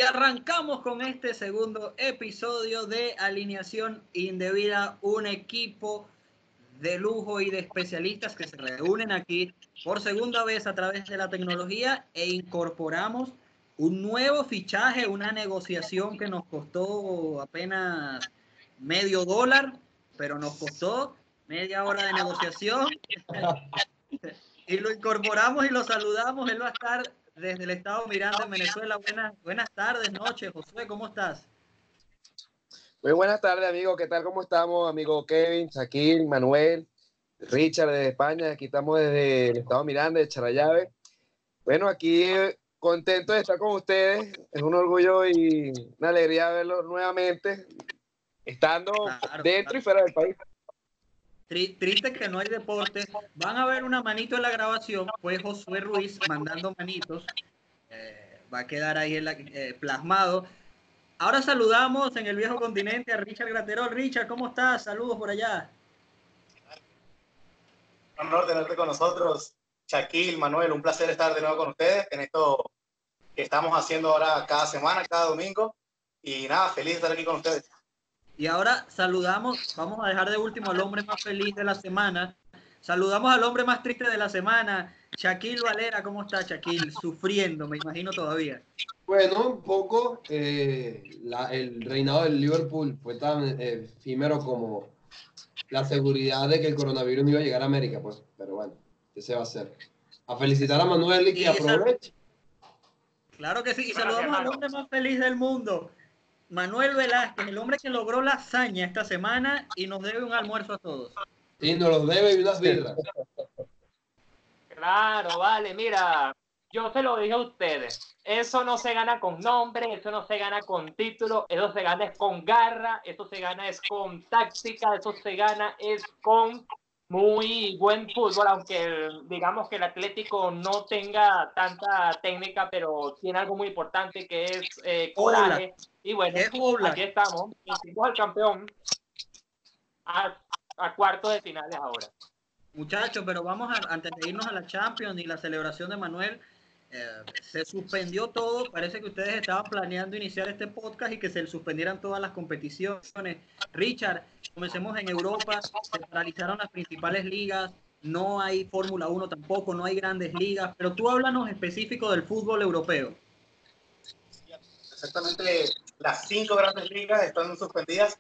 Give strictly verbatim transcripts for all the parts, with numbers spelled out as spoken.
arrancamos con este segundo episodio de Alineación Indebida, un equipo de lujo y de especialistas que se reúnen aquí por segunda vez a través de la tecnología e incorporamos un nuevo fichaje, una negociación que nos costó apenas medio dólar, pero nos costó media hora de negociación y lo incorporamos y lo saludamos. Él va a estar desde el estado Miranda, en Venezuela. Buenas, buenas tardes, noches, Josué, ¿cómo estás? Muy buenas tardes, amigo. ¿Qué tal? ¿Cómo estamos, amigo Kevin, Shaquille, Manuel, Richard desde España? Aquí estamos desde el estado Miranda, de Charallave. Bueno, aquí contento de estar con ustedes. Es un orgullo y una alegría verlos nuevamente, estando Claro, dentro claro. y fuera del país. Triste que no hay deporte. Van a ver una manito en la grabación, pues Josué Ruiz mandando manitos. Eh, va a quedar ahí en la, eh, plasmado. Ahora saludamos en el viejo continente a Richard Graterol. Richard, ¿cómo estás? Saludos por allá. Un honor tenerte con nosotros, Shaquille, Manuel, un placer estar de nuevo con ustedes en esto que estamos haciendo ahora cada semana, cada domingo. Y nada, feliz de estar aquí con ustedes. Y ahora saludamos, vamos a dejar de último al hombre más feliz de la semana. Saludamos al hombre más triste de la semana, Shaquille Valera. ¿Cómo está, Shaquille? Sufriendo, me imagino todavía. Bueno, un poco. Eh, la, el reinado del Liverpool fue tan eh, efímero como la seguridad de que el coronavirus no iba a llegar a América, pues. Pero bueno, ¿qué se va a hacer? A felicitar a Manuel y que Y aproveche. Claro que sí. Y saludamos al hombre más feliz del mundo, Manuel Velázquez, el hombre que logró la hazaña esta semana y nos debe un almuerzo a todos. Sí, nos los debe y unas birras. Claro, vale, mira, yo se lo dije a ustedes, eso no se gana con nombre, eso no se gana con título, eso se gana es con garra, eso se gana es con táctica, eso se gana es con muy buen fútbol, aunque digamos que el Atlético no tenga tanta técnica, pero tiene algo muy importante que es eh, coraje. Y bueno, aquí estamos, hicimos al campeón a, a cuartos de finales ahora. Muchachos, pero vamos a, antes de irnos a la Champions y la celebración de Manuel, eh, se suspendió todo. Parece que ustedes estaban planeando iniciar este podcast y que se suspendieran todas las competiciones. Richard, comencemos en Europa. Se paralizaron las principales ligas. No hay Fórmula uno tampoco, no hay grandes ligas. Pero tú háblanos específico del fútbol europeo. Exactamente, las cinco grandes ligas están suspendidas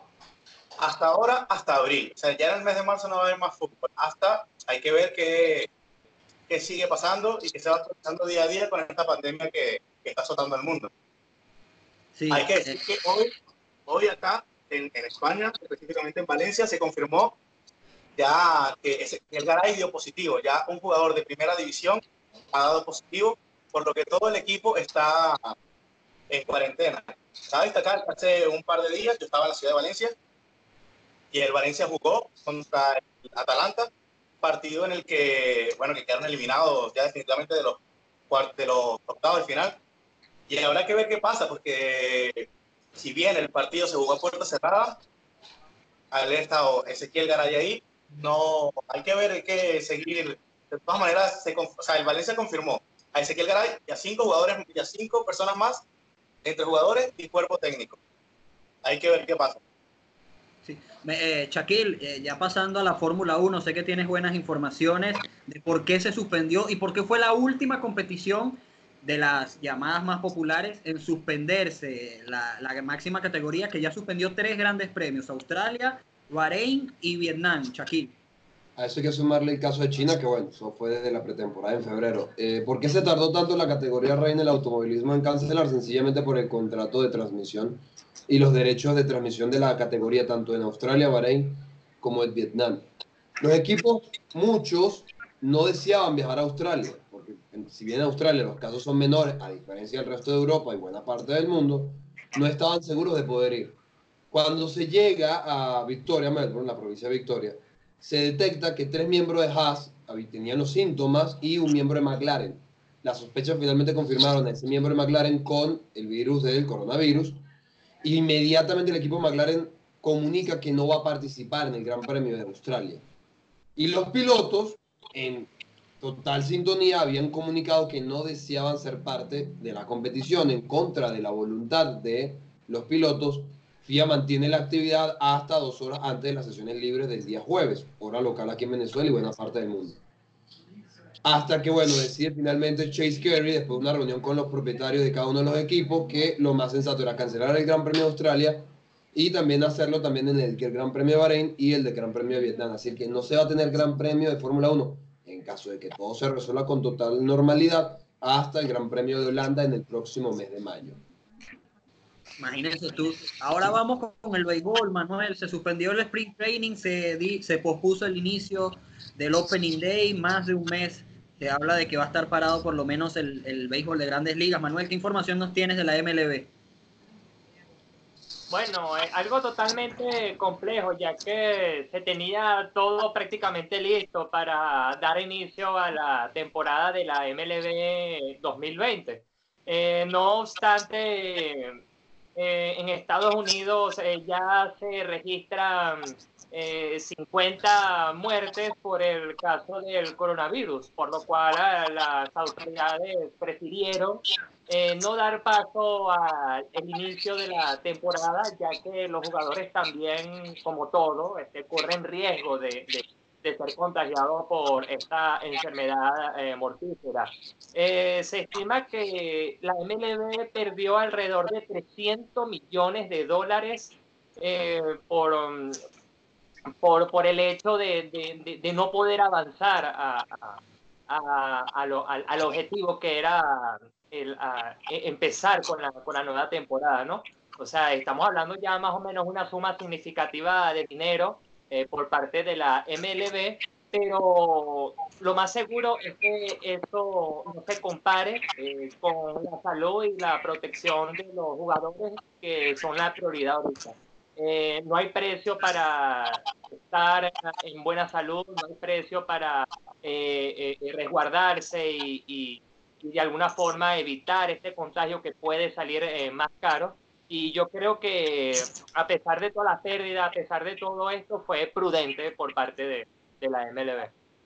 hasta ahora, hasta abril. O sea, ya en el mes de marzo no va a haber más fútbol. Hasta, hay que ver qué, qué sigue pasando y qué se va actualizando día a día con esta pandemia que, que está azotando al mundo. Sí, hay que decir eh, que hoy, hoy acá en, en España, específicamente en Valencia, se confirmó ya que ese, el Garay dio positivo. Ya un jugador de primera división ha dado positivo, por lo que todo el equipo está en cuarentena. Cabe destacar que hace un par de días yo estaba en la ciudad de Valencia y el Valencia jugó contra el Atalanta, partido en el que, bueno, que quedaron eliminados ya definitivamente de los, de los octavos de final. Y habrá que ver qué pasa, porque si bien el partido se jugó a puerta cerrada, al haber estado Ezequiel Garay ahí, no, hay que ver, hay que seguir. De todas maneras, se, o sea, el Valencia confirmó a Ezequiel Garay y a cinco jugadores, y a cinco personas más, entre jugadores y cuerpo técnico. Hay que ver qué pasa. Sí. Eh, Shaquille, eh, ya pasando a la Fórmula uno, sé que tienes buenas informaciones de por qué se suspendió y por qué fue la última competición de las llamadas más populares en suspenderse la, la máxima categoría, que ya suspendió tres grandes premios: Australia, Bahrein y Vietnam. Shaquille. A eso hay que sumarle el caso de China, que bueno, eso fue desde la pretemporada en febrero. Eh, ¿Por qué se tardó tanto la categoría reina del automovilismo en cancelar? Sencillamente por el contrato de transmisión y los derechos de transmisión de la categoría, tanto en Australia, Bahrein, como en Vietnam. Los equipos, muchos, no deseaban viajar a Australia, porque si bien en Australia los casos son menores, a diferencia del resto de Europa y buena parte del mundo, no estaban seguros de poder ir. Cuando se llega a Victoria, Melbourne, la provincia de Victoria, se detecta que tres miembros de Haas tenían los síntomas y un miembro de McLaren. Las sospechas finalmente confirmaron a ese miembro de McLaren con el virus del coronavirus. Y inmediatamente el equipo McLaren comunica que no va a participar en el Gran Premio de Australia. Y los pilotos, en total sintonía, habían comunicado que no deseaban ser parte de la competición en contra de la voluntad de los pilotos. F I A mantiene la actividad hasta dos horas antes de las sesiones libres del día jueves, hora local aquí en Venezuela y buena parte del mundo. Hasta que, bueno, decide finalmente Chase Carey, después de una reunión con los propietarios de cada uno de los equipos, que lo más sensato era cancelar el Gran Premio de Australia y también hacerlo también en el, el Gran Premio de Bahrein y el de Gran Premio de Vietnam. Así que no se va a tener Gran Premio de Fórmula uno en caso de que todo se resuelva con total normalidad hasta el Gran Premio de Holanda en el próximo mes de mayo. Imagínese tú. Ahora vamos con, con el béisbol, Manuel. Se suspendió el sprint training, se, di, se pospuso el inicio del Opening Day, más de un mes. Se habla de que va a estar parado por lo menos el, el béisbol de Grandes Ligas. Manuel, ¿qué información nos tienes de la M L B? Bueno, es algo totalmente complejo, ya que se tenía todo prácticamente listo para dar inicio a la temporada de la M L B dos mil veinte. Eh, no obstante, eh, en Estados Unidos eh, ya se registran eh, cincuenta muertes por el caso del coronavirus, por lo cual eh, las autoridades prefirieron Eh, no dar paso al inicio de la temporada, ya que los jugadores también, como todo, este, corren riesgo de, de, de ser contagiados por esta enfermedad eh, mortífera. Eh, se estima que la M L B perdió alrededor de trescientos millones de dólares eh, por, por, por el hecho de, de, de, de no poder avanzar a, a, a, a lo, al, al objetivo que era El, a, empezar con la, con la nueva temporada, ¿no? O sea, estamos hablando ya más o menos una suma significativa de dinero eh, por parte de la M L B, pero lo más seguro es que esto no se compare eh, con la salud y la protección de los jugadores, que son la prioridad ahorita. Eh, no hay precio para estar en buena salud, no hay precio para eh, eh, resguardarse y, y y de alguna forma evitar este contagio que puede salir eh, más caro. Y yo creo que a pesar de toda la pérdida, a pesar de todo esto, fue prudente por parte de, de la M L B.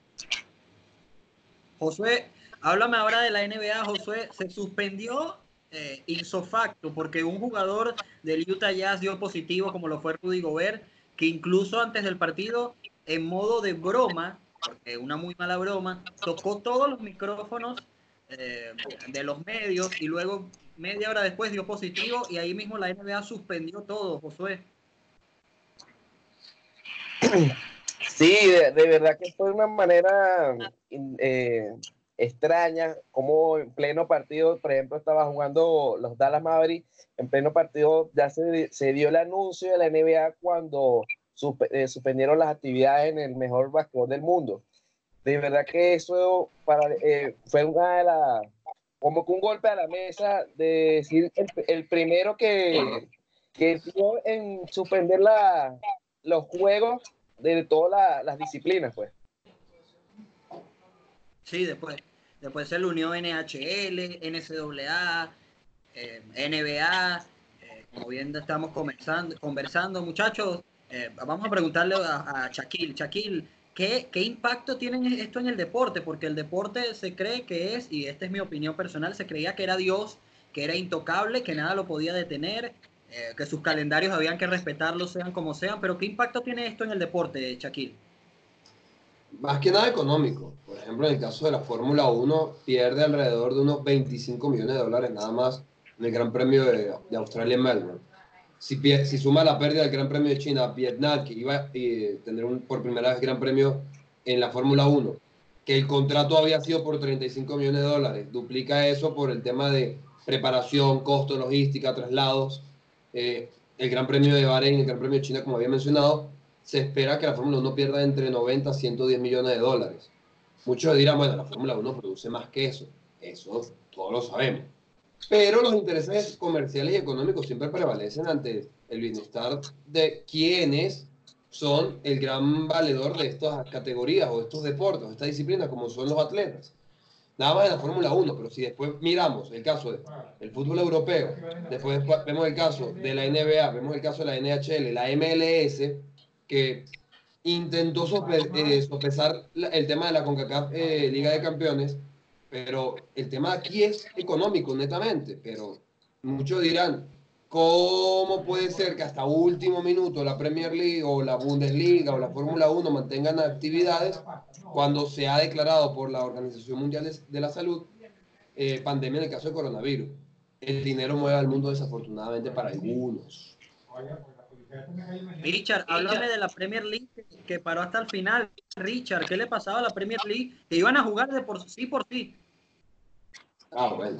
Josué, háblame ahora de la N B A. Josué, se suspendió eh, ipso facto porque un jugador del Utah Jazz dio positivo, como lo fue Rudy Gobert, que incluso antes del partido, en modo de broma, porque una muy mala broma, tocó todos los micrófonos Eh, de los medios y luego media hora después dio positivo y ahí mismo la N B A suspendió todo, Josué. Sí, de, de verdad que fue una manera eh, extraña, como en pleno partido, por ejemplo, estaba jugando los Dallas Mavericks, en pleno partido ya se, se dio el anuncio de la N B A cuando suspe, eh, suspendieron las actividades en el mejor basquetbol del mundo. De verdad que eso para, eh, fue una de las, como que un golpe a la mesa de decir el, el primero que, que dio en suspender la, los juegos de todas la, las disciplinas, pues. Sí, después, después se le unió N H L, N C A A, eh, N B A, eh, como bien estamos conversando, conversando muchachos, eh, vamos a preguntarle a, a Shaquille. Shaquille, ¿Qué, ¿Qué impacto tiene esto en el deporte? Porque el deporte se cree que es, y esta es mi opinión personal, se creía que era Dios, que era intocable, que nada lo podía detener, eh, que sus calendarios habían que respetarlos sean como sean, pero ¿qué impacto tiene esto en el deporte, Shaquille? Más que nada económico. Por ejemplo, en el caso de la Fórmula uno, pierde alrededor de unos veinticinco millones de dólares nada más en el Gran Premio de, de Australia en Melbourne. Si, si suma la pérdida del Gran Premio de China, Vietnam, que iba a eh, tener un, por primera vez Gran Premio en la Fórmula uno, que el contrato había sido por treinta y cinco millones de dólares, duplica eso por el tema de preparación, costo, logística, traslados, eh, el Gran Premio de Bahrein, el Gran Premio de China, como había mencionado, se espera que la Fórmula uno pierda entre noventa a ciento diez millones de dólares. Muchos dirán, bueno, la Fórmula uno produce más que eso, eso todos lo sabemos. Pero los intereses comerciales y económicos siempre prevalecen ante el bienestar de quienes son el gran valedor de estas categorías o de estos deportes, de estas disciplinas, como son los atletas. Nada más en la Fórmula uno, pero si después miramos el caso del fútbol europeo, después vemos el caso de la N B A, vemos el caso de la N H L, la M L S, que intentó sope, eh, sopesar la, el tema de la CONCACAF eh, Liga de Campeones, pero el tema aquí es económico, netamente. Pero muchos dirán, ¿cómo puede ser que hasta último minuto la Premier League o la Bundesliga o la Fórmula uno mantengan actividades cuando se ha declarado por la Organización Mundial de la Salud eh, pandemia en el caso de coronavirus? El dinero mueve al mundo, desafortunadamente, para algunos. Richard, háblame de la Premier League que, que paró hasta el final. Richard, ¿qué le pasaba a la Premier League? Que iban a jugar de por sí por sí. Ah, bueno.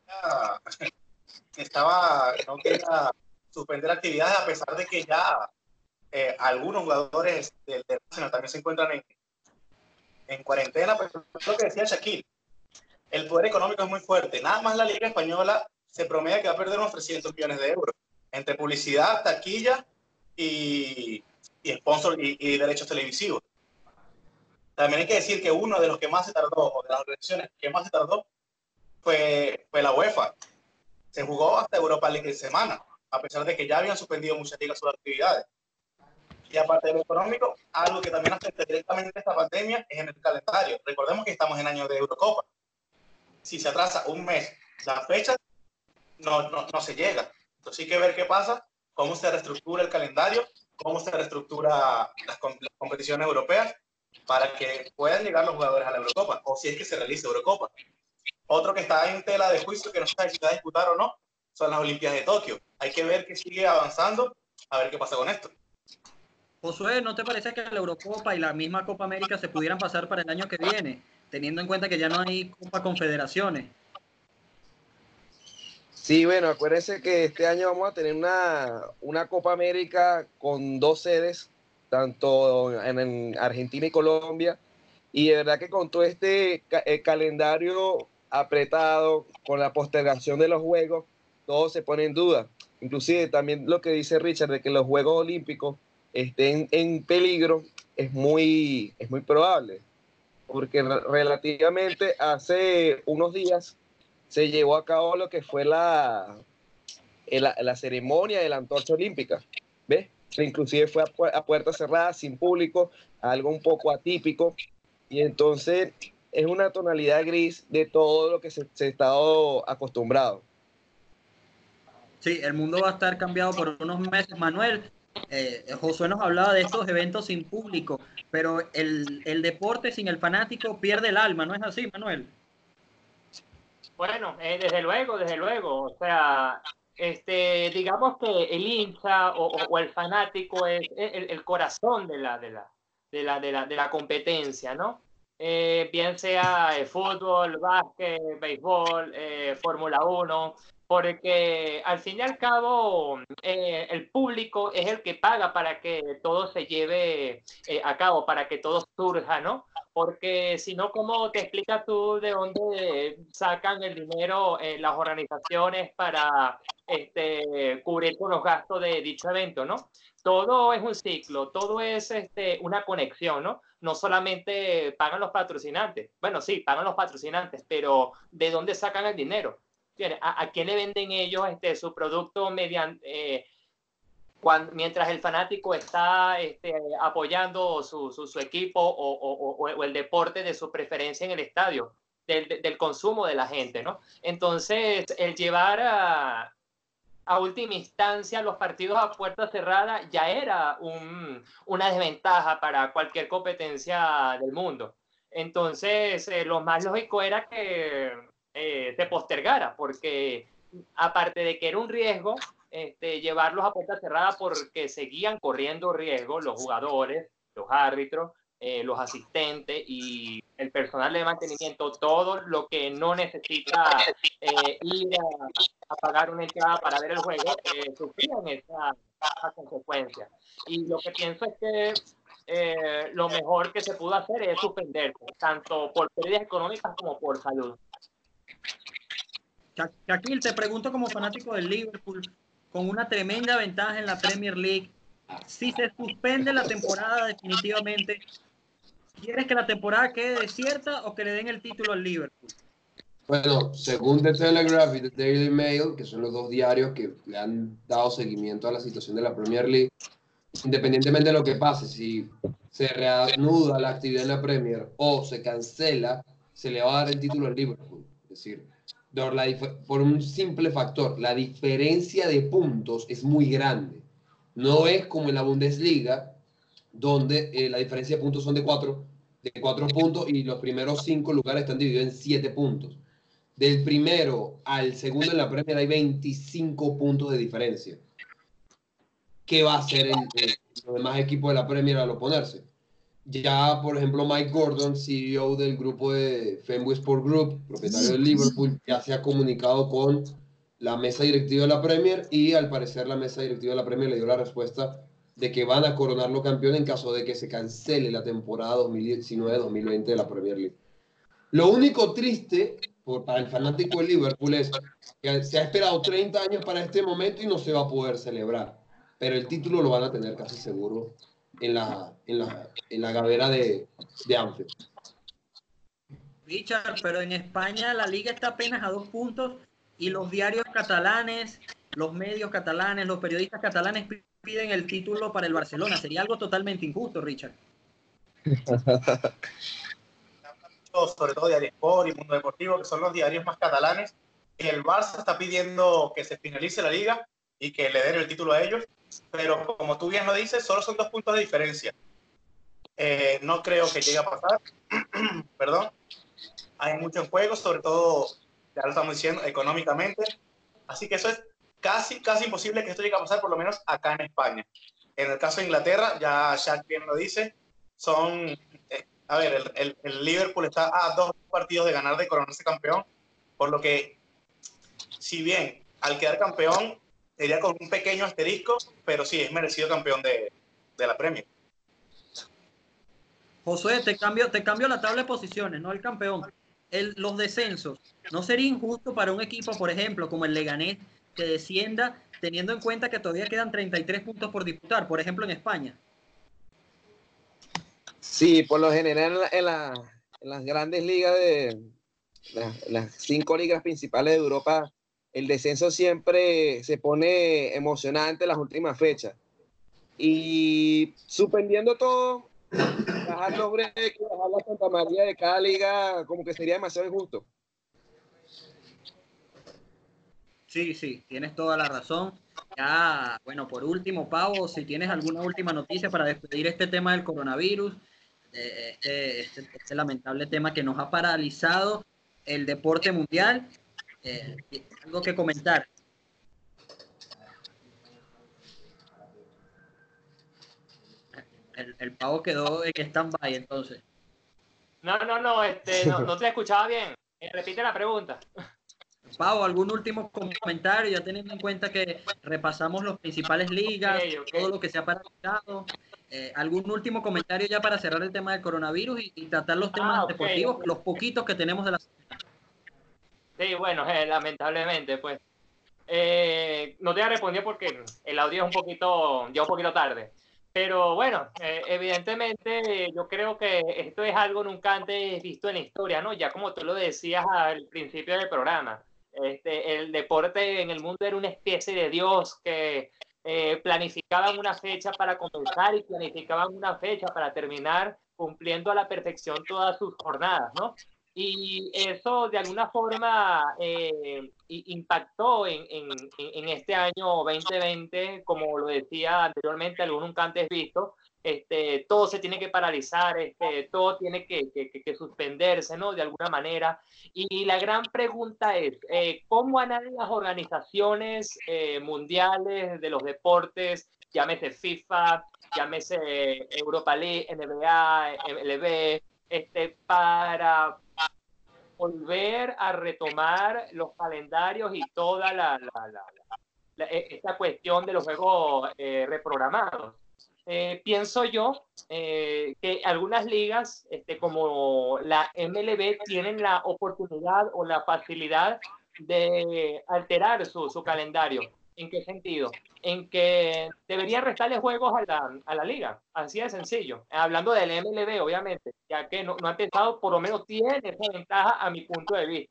Estaba, no quería suspender actividades a pesar de que ya eh, algunos jugadores del, del Arsenal también se encuentran en, en cuarentena, pero lo que decía Shaquille, el poder económico es muy fuerte. Nada más la Liga Española se promedia que va a perder unos trescientos millones de euros entre publicidad, taquilla y, y sponsor y, y derechos televisivos. También hay que decir que uno de los que más se tardó, o de las organizaciones que más se tardó, fue, fue la UEFA. Se jugó hasta Europa League en semana, a pesar de que ya habían suspendido muchas ligas sus actividades. Y aparte de lo económico, algo que también afecta directamente a esta pandemia es en el calendario. Recordemos que estamos en año de Eurocopa. Si se atrasa un mes la fecha, no, no, no se llega. Entonces hay que ver qué pasa, cómo se reestructura el calendario, cómo se reestructura las, las competiciones europeas para que puedan llegar los jugadores a la Eurocopa, o si es que se realiza Eurocopa. Otro que está en tela de juicio, que no sabe si se va a disputar o no, son las Olimpiadas de Tokio. Hay que ver que sigue avanzando, a ver qué pasa con esto. Josué, ¿no te parece que la Eurocopa y la misma Copa América se pudieran pasar para el año que viene, teniendo en cuenta que ya no hay Copa Confederaciones? Sí, bueno, acuérdense que este año vamos a tener una, una Copa América con dos sedes, tanto en, en Argentina y Colombia, y de verdad que con todo este ca el calendario apretado, con la postergación de los Juegos, todo se pone en duda. Inclusive también lo que dice Richard, de que los Juegos Olímpicos estén en peligro, es muy, es muy probable, porque relativamente hace unos días se llevó a cabo lo que fue la, la, la ceremonia de la antorcha olímpica, ¿ves? Inclusive fue a, pu a puerta cerrada, sin público, algo un poco atípico, y entonces es una tonalidad gris de todo lo que se, se ha estado acostumbrado. Sí, el mundo va a estar cambiado por unos meses. Manuel, eh, Josué nos hablaba de estos eventos sin público, pero el, el deporte sin el fanático pierde el alma, ¿no es así, Manuel? Bueno, eh, desde luego, desde luego. O sea, este, digamos que el hincha o, o, o el fanático es el, el corazón de la, de, la, de, la, de, la, de la competencia, ¿no? Eh, bien sea eh, fútbol, básquet, béisbol, eh, Fórmula uno, porque al fin y al cabo eh, el público es el que paga para que todo se lleve eh, a cabo, para que todo surja, ¿no? Porque si no, ¿cómo te explicas tú de dónde sacan el dinero eh, las organizaciones para este, cubrir con los gastos de dicho evento, ¿no? Todo es un ciclo, todo es este, una conexión, ¿no? No solamente pagan los patrocinantes, bueno, sí, pagan los patrocinantes, pero ¿de dónde sacan el dinero? ¿A, a quién le venden ellos este, su producto mediante... Eh, Cuando, mientras el fanático está este, apoyando su, su, su equipo o, o, o, o el deporte de su preferencia en el estadio, del, del consumo de la gente, ¿no? Entonces, el llevar a, a última instancia los partidos a puerta cerrada ya era un, una desventaja para cualquier competencia del mundo. Entonces, eh, lo más lógico era que eh, se postergara, porque aparte de que era un riesgo, Este, llevarlos a puerta cerrada porque seguían corriendo riesgo los jugadores, los árbitros, eh, los asistentes y el personal de mantenimiento, todo lo que no necesita eh, ir a, a pagar una entrada para ver el juego, eh, sufrían esa, esa consecuencia. Y lo que pienso es que eh, lo mejor que se pudo hacer es suspender, tanto por pérdidas económicas como por salud. Shaquille, te pregunto como fanático del Liverpool, con una tremenda ventaja en la Premier League, si se suspende la temporada definitivamente, ¿quieres que la temporada quede desierta o que le den el título al Liverpool? Bueno, según The Telegraph y The Daily Mail, que son los dos diarios que le han dado seguimiento a la situación de la Premier League, independientemente de lo que pase, si se reanuda la actividad en la Premier o se cancela, se le va a dar el título al Liverpool. Es decir, por, la por un simple factor, la diferencia de puntos es muy grande. No es como en la Bundesliga, donde eh, la diferencia de puntos son de cuatro, de cuatro puntos y los primeros cinco lugares están divididos en siete puntos. Del primero al segundo en la Premier hay veinticinco puntos de diferencia. ¿Qué va a hacer el, el, los demás equipos de la Premier al oponerse? Ya, por ejemplo, Mike Gordon, C E O del grupo de Fenway Sport Group, propietario del Liverpool, ya se ha comunicado con la mesa directiva de la Premier y al parecer la mesa directiva de la Premier le dio la respuesta de que van a coronarlo campeón en caso de que se cancele la temporada dos mil diecinueve dos mil veinte de la Premier League. Lo único triste por, para el fanático del Liverpool es que se ha esperado treinta años para este momento y no se va a poder celebrar. Pero el título lo van a tener casi seguro en la, en la, en la gavera de, de Anfield. Richard, pero en España la liga está apenas a dos puntos y los diarios catalanes, los medios catalanes, los periodistas catalanes piden el título para el Barcelona. Sería algo totalmente injusto, Richard. Sobre todo Diario Sport y Mundo Deportivo, que son los diarios más catalanes, y el Barça está pidiendo que se finalice la liga y que le den el título a ellos, pero como tú bien lo dices, solo son dos puntos de diferencia. Eh, no creo que llegue a pasar. Perdón. Hay mucho en juego, sobre todo, ya lo estamos diciendo, económicamente. Así que eso es casi, casi imposible que esto llegue a pasar, por lo menos acá en España. En el caso de Inglaterra, ya Shaq bien lo dice, son... Eh, a ver, el, el, el Liverpool está a dos partidos de ganar, de coronarse campeón, por lo que, si bien al quedar campeón, sería con un pequeño asterisco, pero sí, es merecido campeón de, de la Premier. Josué, te cambio, te cambio la tabla de posiciones, no el campeón. El, los descensos. ¿No sería injusto para un equipo, por ejemplo, como el Leganés, que descienda, teniendo en cuenta que todavía quedan treinta y tres puntos por disputar, por ejemplo, en España? Sí, por lo general en, la, en, la, en las grandes ligas, de la, las cinco ligas principales de Europa, el descenso siempre se pone emocionante en las últimas fechas. Y suspendiendo todo, bajar los breaks, bajar la Santa María de cada liga, como que sería demasiado injusto. Sí, sí, tienes toda la razón. Ya, bueno, por último, Pavo, si tienes alguna última noticia para despedir este tema del coronavirus, este, este, este lamentable tema que nos ha paralizado el deporte mundial, eh, algo que comentar. El, el Pavo quedó en stand-by, entonces. No, no, no, este, no, no te escuchaba bien. Eh, repite la pregunta. Pau, ¿algún último comentario? Ya teniendo en cuenta que repasamos las principales ligas, okay, okay. todo lo que se ha paralizado. Eh, ¿Algún último comentario ya para cerrar el tema del coronavirus y, y tratar los temas ah, okay, deportivos, okay. los poquitos que tenemos de la... Sí, bueno, eh, lamentablemente, pues. Eh, no te voy a responder porque el audio es un poquito, ya un poquito tarde. Pero bueno, eh, evidentemente yo creo que esto es algo nunca antes visto en la historia, ¿no? Ya como tú lo decías al principio del programa. Este, el deporte en el mundo era una especie de Dios que eh, planificaban una fecha para comenzar y planificaban una fecha para terminar, cumpliendo a la perfección todas sus jornadas, ¿no? Y eso de alguna forma eh, impactó en, en, en este año veinte veinte, como lo decía anteriormente, algo nunca antes visto. Este, todo se tiene que paralizar, este, todo tiene que, que, que suspenderse, ¿no? De alguna manera. Y la gran pregunta es, eh, ¿cómo andan las organizaciones eh, mundiales de los deportes, llámese FIFA, llámese Europa League, N B A, M L B, este, para volver a retomar los calendarios y toda la, la, la, la, la esta cuestión de los juegos eh, reprogramados? Eh, pienso yo eh, que algunas ligas, este, como la M L B, tienen la oportunidad o la facilidad de alterar su, su calendario. ¿En qué sentido? En que deberían restarle juegos a la, a la liga, así de sencillo. Hablando del M L B, obviamente, ya que no, no ha empezado, por lo menos tiene esa ventaja a mi punto de vista.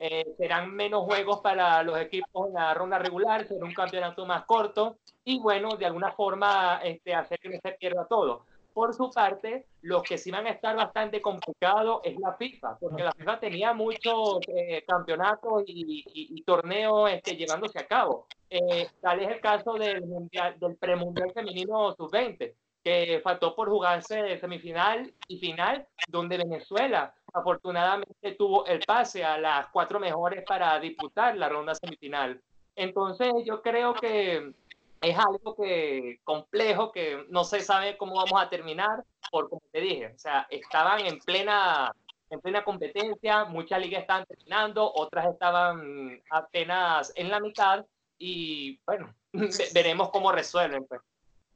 eh, serán menos juegos para los equipos en la ronda regular, será un campeonato más corto y bueno, de alguna forma este, hacer que no se pierda todo. Por su parte, los que sí van a estar bastante complicados es la FIFA, porque la FIFA tenía muchos eh, campeonatos y, y, y torneos este, llevándose a cabo. Eh, tal es el caso del, mundial, del premundial femenino sub veinte, que faltó por jugarse de semifinal y final, donde Venezuela afortunadamente tuvo el pase a las cuatro mejores para disputar la ronda semifinal. Entonces yo creo que es algo que complejo, que no se sabe cómo vamos a terminar, por como te dije, o sea, estaban en plena, en plena competencia, muchas ligas estaban terminando, otras estaban apenas en la mitad, y bueno, veremos cómo resuelven, pues.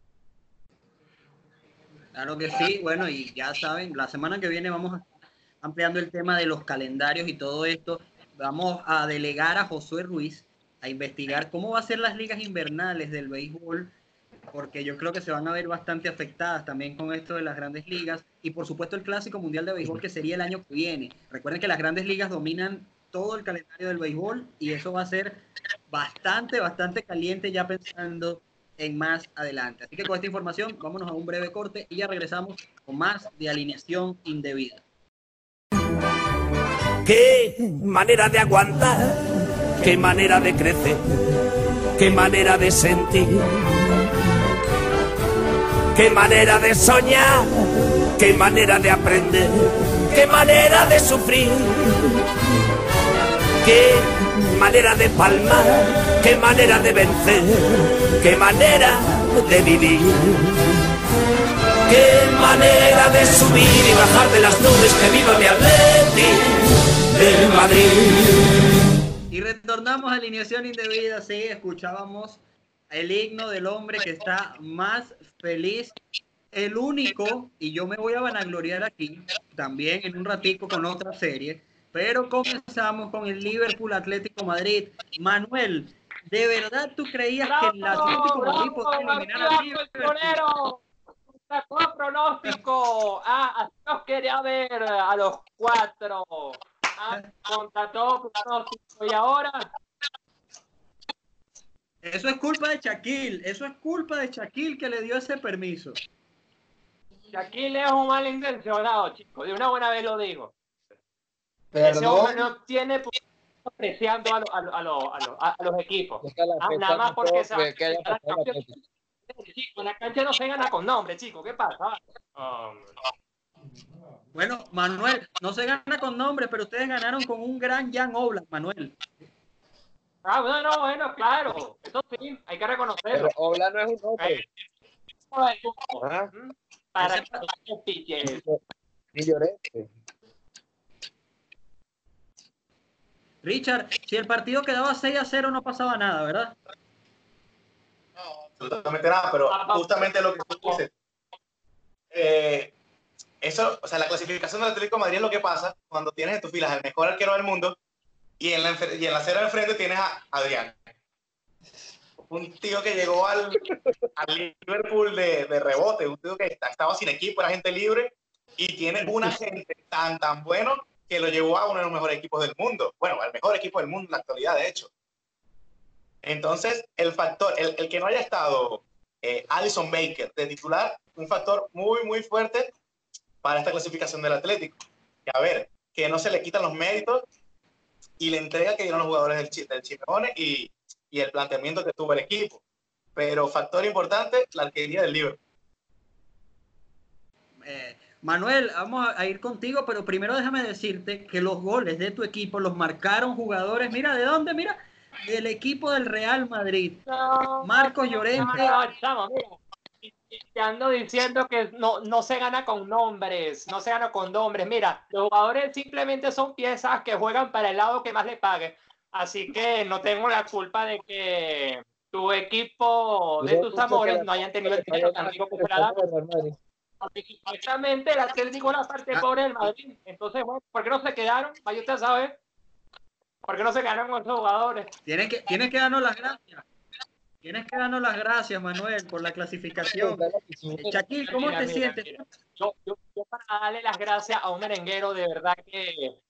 Claro que sí, bueno, y ya saben, la semana que viene vamos ampliando el tema de los calendarios y todo esto. Vamos a delegar a Josué Ruiz a investigar cómo va a ser las ligas invernales del béisbol, porque yo creo que se van a ver bastante afectadas también con esto de las grandes ligas, y por supuesto el Clásico Mundial de Béisbol, que sería el año que viene. Recuerden que las grandes ligas dominan todo el calendario del béisbol, y eso va a ser bastante, bastante caliente ya pensando en más adelante. Así que con esta información, vámonos a un breve corte y ya regresamos con más de Alineación Indebida. Qué manera de aguantar, qué manera de crecer, qué manera de sentir, qué manera de soñar, qué manera de aprender, qué manera de sufrir, qué manera de palmar, qué manera de vencer, qué manera de vivir, qué manera de subir y bajar de las nubes. Que viva mi Atleti de Madrid. Y retornamos a Alineación Indebida. Sí, escuchábamos el himno del hombre que está más feliz, el único, y yo me voy a vanagloriar aquí también en un ratico con otra serie, pero comenzamos con el Liverpool Atlético Madrid. Manuel, ¿de verdad tú creías ¡Bravo, que el Atlético Madrid podía eliminar al Liverpool? Sacó pronóstico. Ah, así nos quería ver a los cuatro. Ah, contrató pronóstico. Y ahora. Eso es culpa de Shaquille. Eso es culpa de Shaquille que le dio ese permiso. Shaquille es un malintencionado, chicos. De una buena vez lo digo. Perdón. Ese hombre no tiene por qué estar apreciando a, lo, a, lo, a, lo, a, lo, a los equipos. Ah, nada más porque se va a la cancha. Chico, la cancha no se gana con nombre, chico. ¿Qué pasa? Um... Bueno, Manuel, no se gana con nombre, pero ustedes ganaron con un gran Jan Oblak, Manuel. Ah, bueno, no, bueno, claro. Eso sí, hay que reconocerlo. Pero Oblak no es un nombre. Ajá. Para que no piques. Ni Llorente. Richard, si el partido quedaba seis a cero no pasaba nada, ¿verdad? No, absolutamente nada, pero justamente lo que tú dices. Eh, eso, o sea, la clasificación del Atlético de Madrid es lo que pasa cuando tienes en tus filas el mejor arquero del mundo y en la, y en la acera del frente tienes a Adrián. Un tío que llegó al, al Liverpool de, de rebote, un tío que estaba sin equipo, era gente libre y tiene una gente tan, tan bueno que lo llevó a uno de los mejores equipos del mundo. Bueno, al mejor equipo del mundo en la actualidad, de hecho. Entonces, el factor, el, el que no haya estado eh, Alisson Becker de titular, un factor muy, muy fuerte para esta clasificación del Atlético. Que a ver, que no se le quitan los méritos y la entrega que dieron los jugadores del, del Simeone y, y el planteamiento que tuvo el equipo. Pero factor importante, la arquería del Liverpool. Eh, Manuel, vamos a ir contigo, pero primero déjame decirte que los goles de tu equipo los marcaron jugadores, mira, ¿de dónde? Mira, del equipo del Real Madrid. No, Marcos Llorente. No, no, chamo, mira. Te ando diciendo que no, no se gana con nombres, no se gana con nombres. Mira, los jugadores simplemente son piezas que juegan para el lado que más le pague. Así que no tengo la culpa de que tu equipo de tus amores no hayan tenido el dinero tan rico que se la da. Porque supuestamente el Atlético es la parte pobre del Madrid. Entonces, bueno, ¿por qué no se quedaron? Vaya usted a saber. ¿Por qué no se quedaron con esos jugadores? Tienes que, tienes que darnos las gracias. Tienes que darnos las gracias, Manuel, por la clasificación. Shaquille, ¿cómo Mira, te mira, sientes? mira. Yo, yo, yo para darle las gracias a un merenguero, de verdad que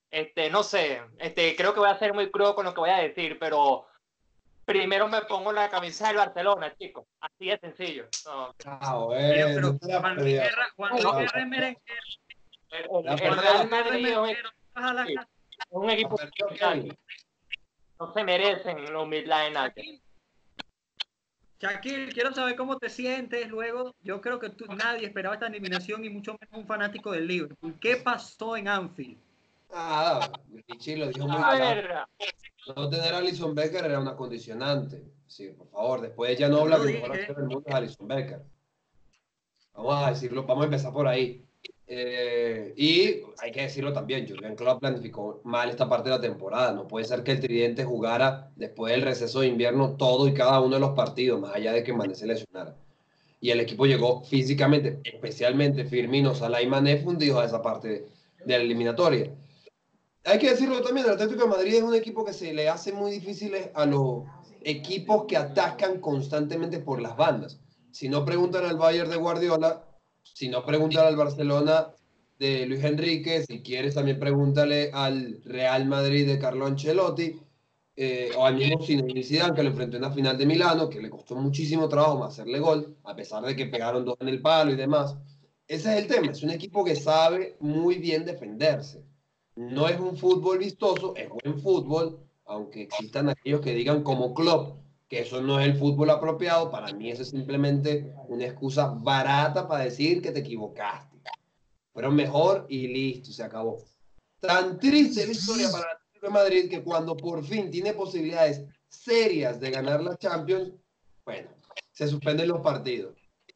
Este, no sé, este, creo que voy a ser muy crudo con lo que voy a decir, pero primero me pongo la camisa del Barcelona, chicos. Así de sencillo. No, Ah, Pero, bueno, pero esta es la Juan Luis previa. Guerra, Juan Luis no, Guerra es merenguero. el, el- La el perdió, Real Juan Luis Guerra es Madrid es un, merenguero. Baja la casa. es un equipo La perdió grande. Kevin. No se merecen la humildad de nadie. Shaquille, Shaquille, quiero saber cómo te sientes luego. Yo creo que tú, nadie esperaba esta eliminación y mucho menos un fanático del Liverpool. ¿Qué pasó en Anfield? Ah, Richie lo dijo muy A claro. ver, No tener a Alisson Becker era una condicionante. Sí, por favor, después ya no Yo habla lo que el mejor dije. actor del mundo es Alisson Becker. Vamos a decirlo, vamos a empezar por ahí. Eh, y hay que decirlo también, Jürgen Klopp planificó mal esta parte de la temporada. No puede ser que el tridente jugara después del receso de invierno todo y cada uno de los partidos, más allá de que Mané se lesionara. Y el equipo llegó físicamente, especialmente Firmino, Salah y Mané, fundidos a esa parte de, de la eliminatoria. Hay que decirlo también, el Atlético de Madrid es un equipo que se le hace muy difícil a los equipos que atacan constantemente por las bandas. Si no preguntan al Bayern de Guardiola, si no preguntan al Barcelona de Luis Enrique, si quieres también pregúntale al Real Madrid de Carlo Ancelotti, eh, o al mismo Zinedine Zidane, que lo enfrentó en la final de Milano, que le costó muchísimo trabajo hacerle gol, a pesar de que pegaron dos en el palo y demás. Ese es el tema, es un equipo que sabe muy bien defenderse. No es un fútbol vistoso, es buen fútbol, aunque existan aquellos que digan como Klopp que eso no es el fútbol apropiado. Para mí eso es simplemente una excusa barata para decir que te equivocaste. Fueron mejor y listo, se acabó. Tan triste la historia para el Atlético de Madrid que cuando por fin tiene posibilidades serias de ganar la Champions, bueno, se suspenden los partidos.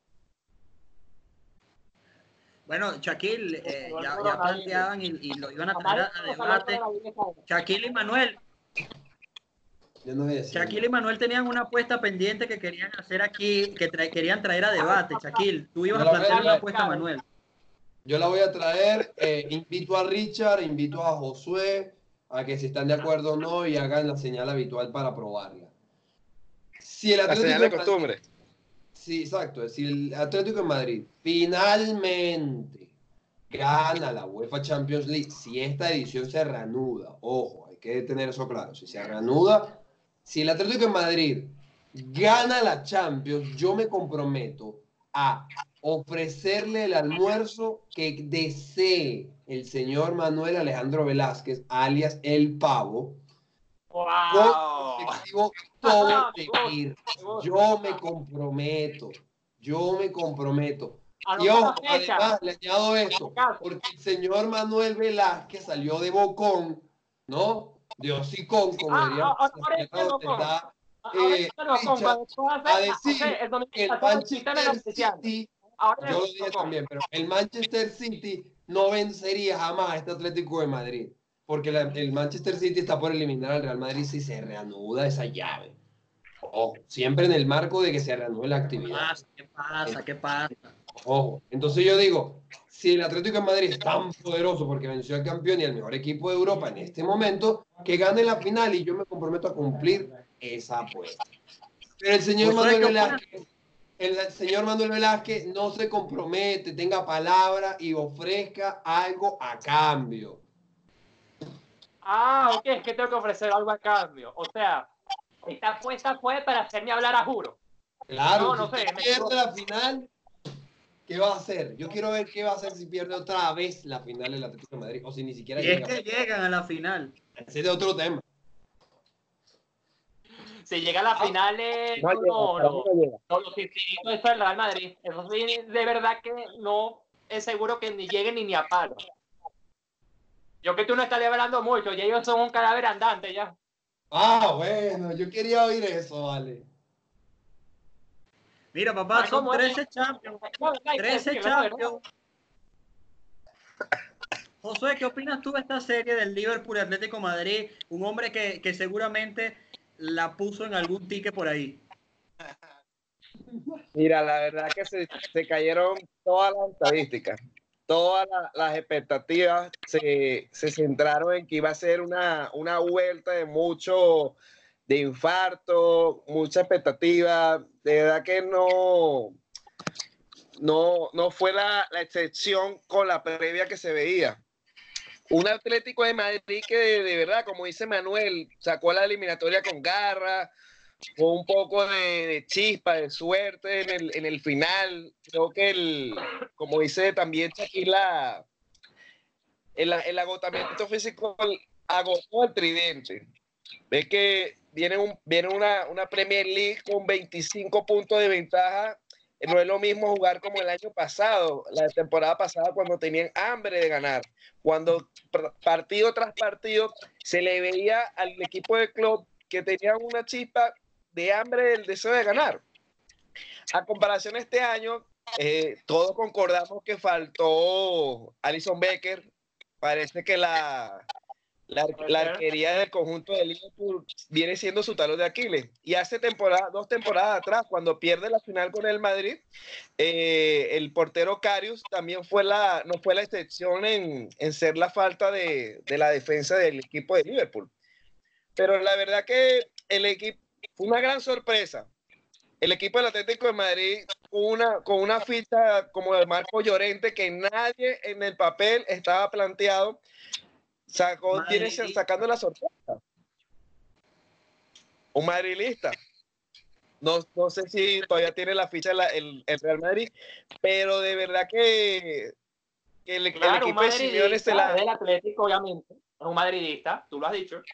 Bueno, Shaquille, eh, ya, ya planteaban y, y lo iban a traer a, a debate. Shaquille y Manuel. Yo no voy a decir Shaquille nada. y Manuel tenían una apuesta pendiente que querían hacer aquí, que tra querían traer a debate. Shaquille, tú ibas Yo a la voy a plantear una traer. apuesta a Manuel. Yo la voy a traer, eh, invito a Richard, invito a Josué a que si están de acuerdo o no y hagan la señal habitual para probarla. Si el La Atlético señal de de Madrid- costumbre. Sí, exacto. Si el Atlético de Madrid finalmente gana la UEFA Champions League, si esta edición se reanuda, ojo, hay que tener eso claro, si se reanuda, si el Atlético de Madrid gana la Champions, yo me comprometo a ofrecerle el almuerzo que desee el señor Manuel Alejandro Velázquez, alias El Pavo, con ¡Wow! efectivo todo de ir. Yo me comprometo, yo me comprometo. Y ojo, además le añado esto, porque el señor Manuel Velázquez salió de bocón, ¿no? De hocicón, como Ah, diríamos ah, en ahora la es tierra de donde bocón. está Ahora eh, es de bocón, Richard, cuando tú a haces- decir haces el domingo que el pasado hiciste en el Manchester oficial. City, Ahora yo lo es dije bocón. también, pero el Manchester City no vencería jamás a este Atlético de Madrid, porque la- el Manchester City está por eliminar al Real Madrid si se reanuda esa llave. Ojo, siempre en el marco de que se reanude la ¿Qué actividad. pasa? ¿Qué pasa? ¿Qué pasa? Ojo, entonces yo digo, si el Atlético de Madrid es tan poderoso porque venció al campeón y al mejor equipo de Europa en este momento, que gane la final y yo me comprometo a cumplir esa apuesta. Pero el señor Josué, Manuel ¿qué opinas? Velázquez, el señor Manuel Velázquez no se compromete, tenga palabra y ofrezca algo a cambio. Ah, ok, es que tengo que ofrecer algo a cambio. O sea, esta apuesta fue para hacerme hablar a juro. Claro, No, si no usted sé, me pierde equivoco. la final, ¿qué va a hacer? Yo quiero ver qué va a hacer si pierde otra vez la final del Atlético de Madrid o si ni siquiera Y es llega. que llegan a la final. Ese es de otro tema. Si llega a la final, eh, No no, llega, no, para mí no llega. no, los infinitos eso del Real Madrid. Eso sí, de verdad que no es seguro que ni lleguen ni ni a palo. Yo que tú no estás hablando mucho, ya ellos son un cadáver andante ya. Ah, bueno, yo quería oír eso, vale. Mira, papá, Ah, son ¿cómo es? trece Champions. No, no hay que trece decirlo, ¿no? Champions. Josué, ¿qué opinas tú de esta serie del Liverpool y Atlético de Madrid? Un hombre que, que seguramente la puso en algún ticket por ahí. Mira, la verdad que se, se cayeron todas las estadísticas, todas la- las expectativas se, se centraron en que iba a ser una, una vuelta de mucho, de infarto, mucha expectativa. De verdad que no, no, no fue la, la excepción con la previa que se veía. un Atlético de Madrid que de, de verdad, como dice Manuel, sacó la eliminatoria con garra, con un poco de, de chispa, de suerte en el, en el final. Creo que, el, como dice también Shaquille, la, el, el agotamiento físico agotó al tridente. Ves que viene, un, viene una, una Premier League con veinticinco puntos de ventaja. No es lo mismo jugar como el año pasado, la temporada pasada, cuando tenían hambre de ganar. Cuando partido tras partido se le veía al equipo de club que tenía una chispa de hambre del deseo de ganar. A comparación este año, eh, todos concordamos que faltó Alisson Becker. Parece que la, la, la arquería del conjunto de Liverpool viene siendo su talón de Aquiles. Y hace temporada, dos temporadas atrás, cuando pierde la final con el Madrid, eh, el portero Karius también fue la, no fue la excepción en, en ser la falta de, de la defensa del equipo de Liverpool. Pero la verdad que el equipo fue una gran sorpresa. El equipo del Atlético de Madrid con una, con una ficha como el Marco Llorente que nadie en el papel estaba planteado, sacó, viene sacando la sorpresa. Un madrilista. No, no sé si todavía tiene la ficha la, el, el Real Madrid, pero de verdad que, que el, claro, el equipo de Simeone se la... del Atlético, obviamente. Es un madridista, tú lo has dicho.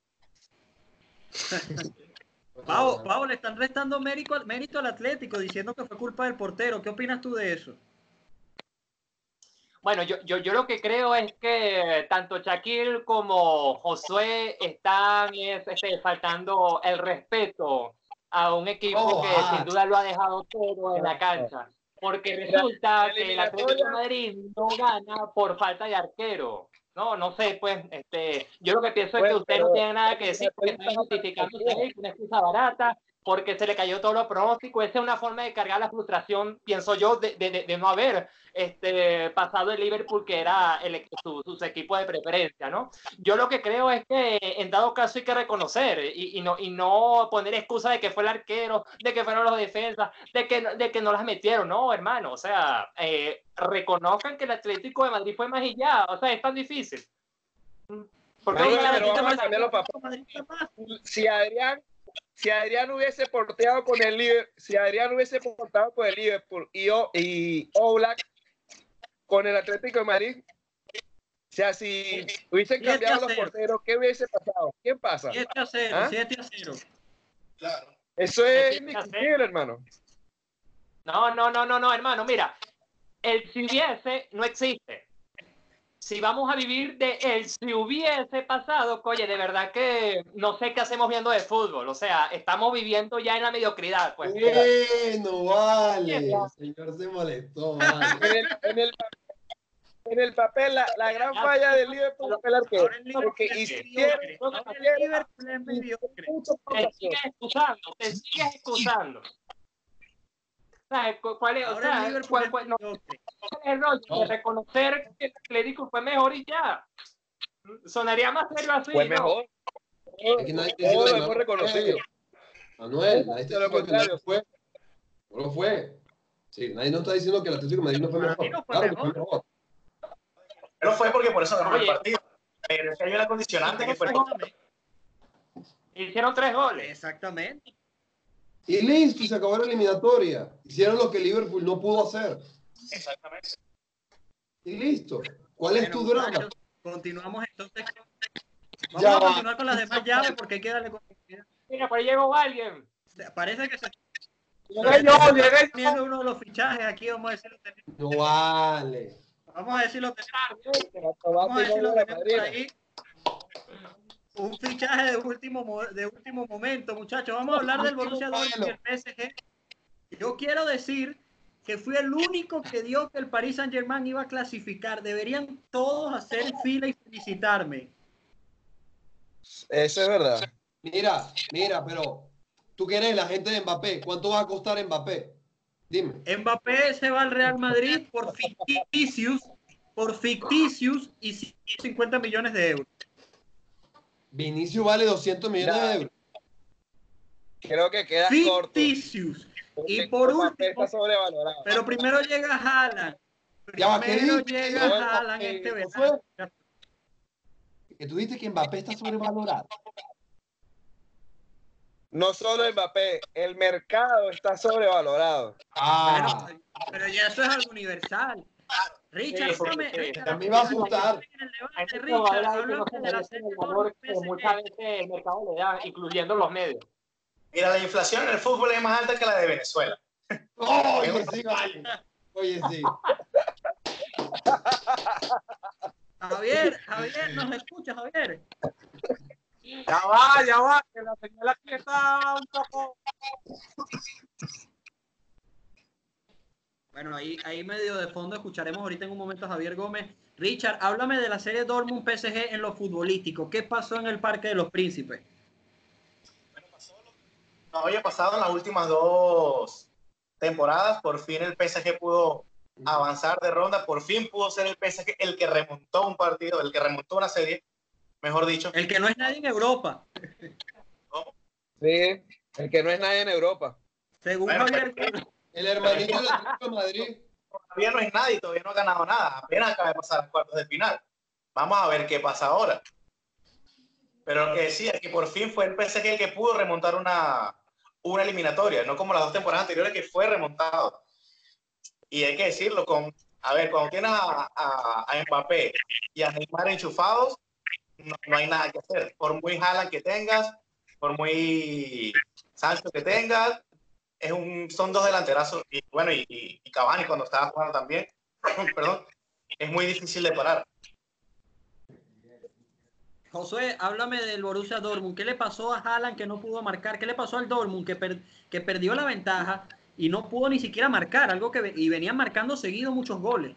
Pau, Pau, le están restando mérito, mérito al Atlético diciendo que fue culpa del portero. ¿Qué opinas tú de eso? Bueno, yo, yo, yo lo que creo es que tanto Shaquille como Josué están es, este, faltando el respeto a un equipo oh, que ah. sin duda lo ha dejado todo en la cancha. Porque resulta que el Atlético de Madrid no gana por falta de arquero. No, no sé, pues, este, yo lo que pienso es que usted no tiene nada que decir, porque está justificándose ahí, una excusa barata, porque se le cayó todo lo pronóstico. Esa es una forma de cargar la frustración, pienso yo, de, de, de no haber este, pasado el Liverpool, que era el, su, sus equipos de preferencia, ¿no? Yo lo que creo es que en dado caso hay que reconocer y, y, no, y no poner excusa de que fue el arquero, de que fueron los defensas, de que, de que no las metieron, no, hermano, o sea, eh, reconozcan que el Atlético de Madrid fue más y ya, o sea, es tan difícil. Porque no, pero vamos a cambiar los papeles. Si Adrián Si Adrián hubiese porteado con el Liverpool, si Adrián hubiese portado con el Liverpool y, o, y Oblak con el Atlético de Madrid, o sea, si hubiesen cambiado los porteros, ¿qué hubiese pasado? ¿Quién pasa? siete a cero, ¿Ah? siete a cero. Claro. Eso es indiscutible, hermano. No, no, no, no, no, hermano, mira, el si hubiese no existe. Si vamos a vivir de el si hubiese pasado, oye, de verdad que no sé qué hacemos viendo de fútbol. O sea, estamos viviendo ya en la mediocridad. Pues. Bueno, vale. El señor se molestó. Vale. en, el, en, el, en el papel, la, la gran falla del Liverpool fue el arquero. Porque hicieron... Te sigues excusando, te sigues excusando. ¿Cuál es, o sea, cuál, cuál, no, ¿cuál es el rollo de reconocer que el Atlético fue mejor y ya? Sonaría más serio así, fue ¿no? mejor. Es que nadie no, lo hemos reconocido. Manuel, nadie está diciendo que no fue. No lo fue. Sí, nadie no está diciendo que el Atlético de Madrid no fue mejor. No fue claro mejor. que fue mejor. Pero fue porque por eso ganó Oye, el partido. Pero es que hay una condicionante que fue el gol. Hicieron tres goles. Exactamente. Y listo, y se acabó la eliminatoria. Hicieron lo que Liverpool no pudo hacer. Exactamente. Y listo. ¿Cuál es Bueno, tu drama? muchachos, continuamos entonces. Vamos Ya a va. continuar con las demás llaves porque hay que darle continuidad. Mira, por ahí llegó alguien. Parece que se Llegué yo, llegué yo. viendo uno de los fichajes aquí, vamos a decirlo. No vale. Vamos a decirlo. Vamos a decirlo por ahí. Un fichaje de último, de último momento, muchachos. Vamos a hablar del Borussia Dortmund y el P S G. Yo quiero decir que fui el único que dio que el Paris Saint-Germain iba a clasificar. Deberían todos hacer fila y felicitarme. Eso es verdad. Mira, mira, pero tú que eres la gente de Mbappé, ¿cuánto va a costar Mbappé? Dime. Mbappé se va al Real Madrid por ficticios, por ficticios y ciento cincuenta millones de euros. Vinicius vale doscientos millones Ya. de euros. Creo que queda Ficticios. corto. Y por último, Está sobrevalorado. pero primero llega Haaland. Ya va, ¿qué Primero dices? llega No, Haaland eh, este ¿no verano. que tú dices que Mbappé está sobrevalorado. No solo Mbappé, el mercado está sobrevalorado. Ah, Bueno, pero ya eso es algo universal. Richard, Sí, sí, háblame, sí. Richard, A mí me va a antes de que asustar. entren en el Hay debate, muchos Richard, jugadores ahí que no háblame se de la merecen serie el Dortmund valor que P S G. muchas veces el mercado le da, incluyendo los medios. Mira, la inflación en el fútbol es más alta que la de Venezuela. Oye, sí, vale. Oye, sí. Javier, Javier, ¿nos escucha, Javier? Ya va, ya va, que la señal aquí está un poco. Bueno, ahí, ahí medio de fondo escucharemos ahorita en un momento a Javier Gómez. Richard, háblame de la serie Dortmund P S G en lo futbolístico. ¿Qué pasó en el Parque de los Príncipes? Bueno, pasó lo que nos había pasado en las últimas dos temporadas. Por fin el P S G pudo avanzar de ronda. Por fin pudo ser el P S G el que remontó un partido, el que remontó una serie, mejor dicho. El que no es nadie en Europa. Sí, el que no es nadie en Europa. Según Bueno, Javier. El hermanito del Atlético de Madrid. Todavía no es nadie, todavía no ha ganado nada. Apenas acaba de pasar a los cuartos de final. Vamos a ver qué pasa ahora. Pero lo que decía es que por fin fue el P S G el que pudo remontar una, una eliminatoria, no como las dos temporadas anteriores que fue remontado. Y hay que decirlo, con, a ver, cuando tienes a, a, a Mbappé y a Neymar enchufados, no, no hay nada que hacer. Por muy Haaland que tengas, por muy Sancho que tengas, es un, son dos delanterazos. Y bueno, y, y, y Cavani cuando estaba jugando también, perdón, es muy difícil de parar. Josué, háblame del Borussia Dortmund. ¿Qué le pasó a Haaland que no pudo marcar? ¿Qué le pasó al Dortmund que, per, que perdió la ventaja y no pudo ni siquiera marcar? Algo que y venían marcando seguido muchos goles.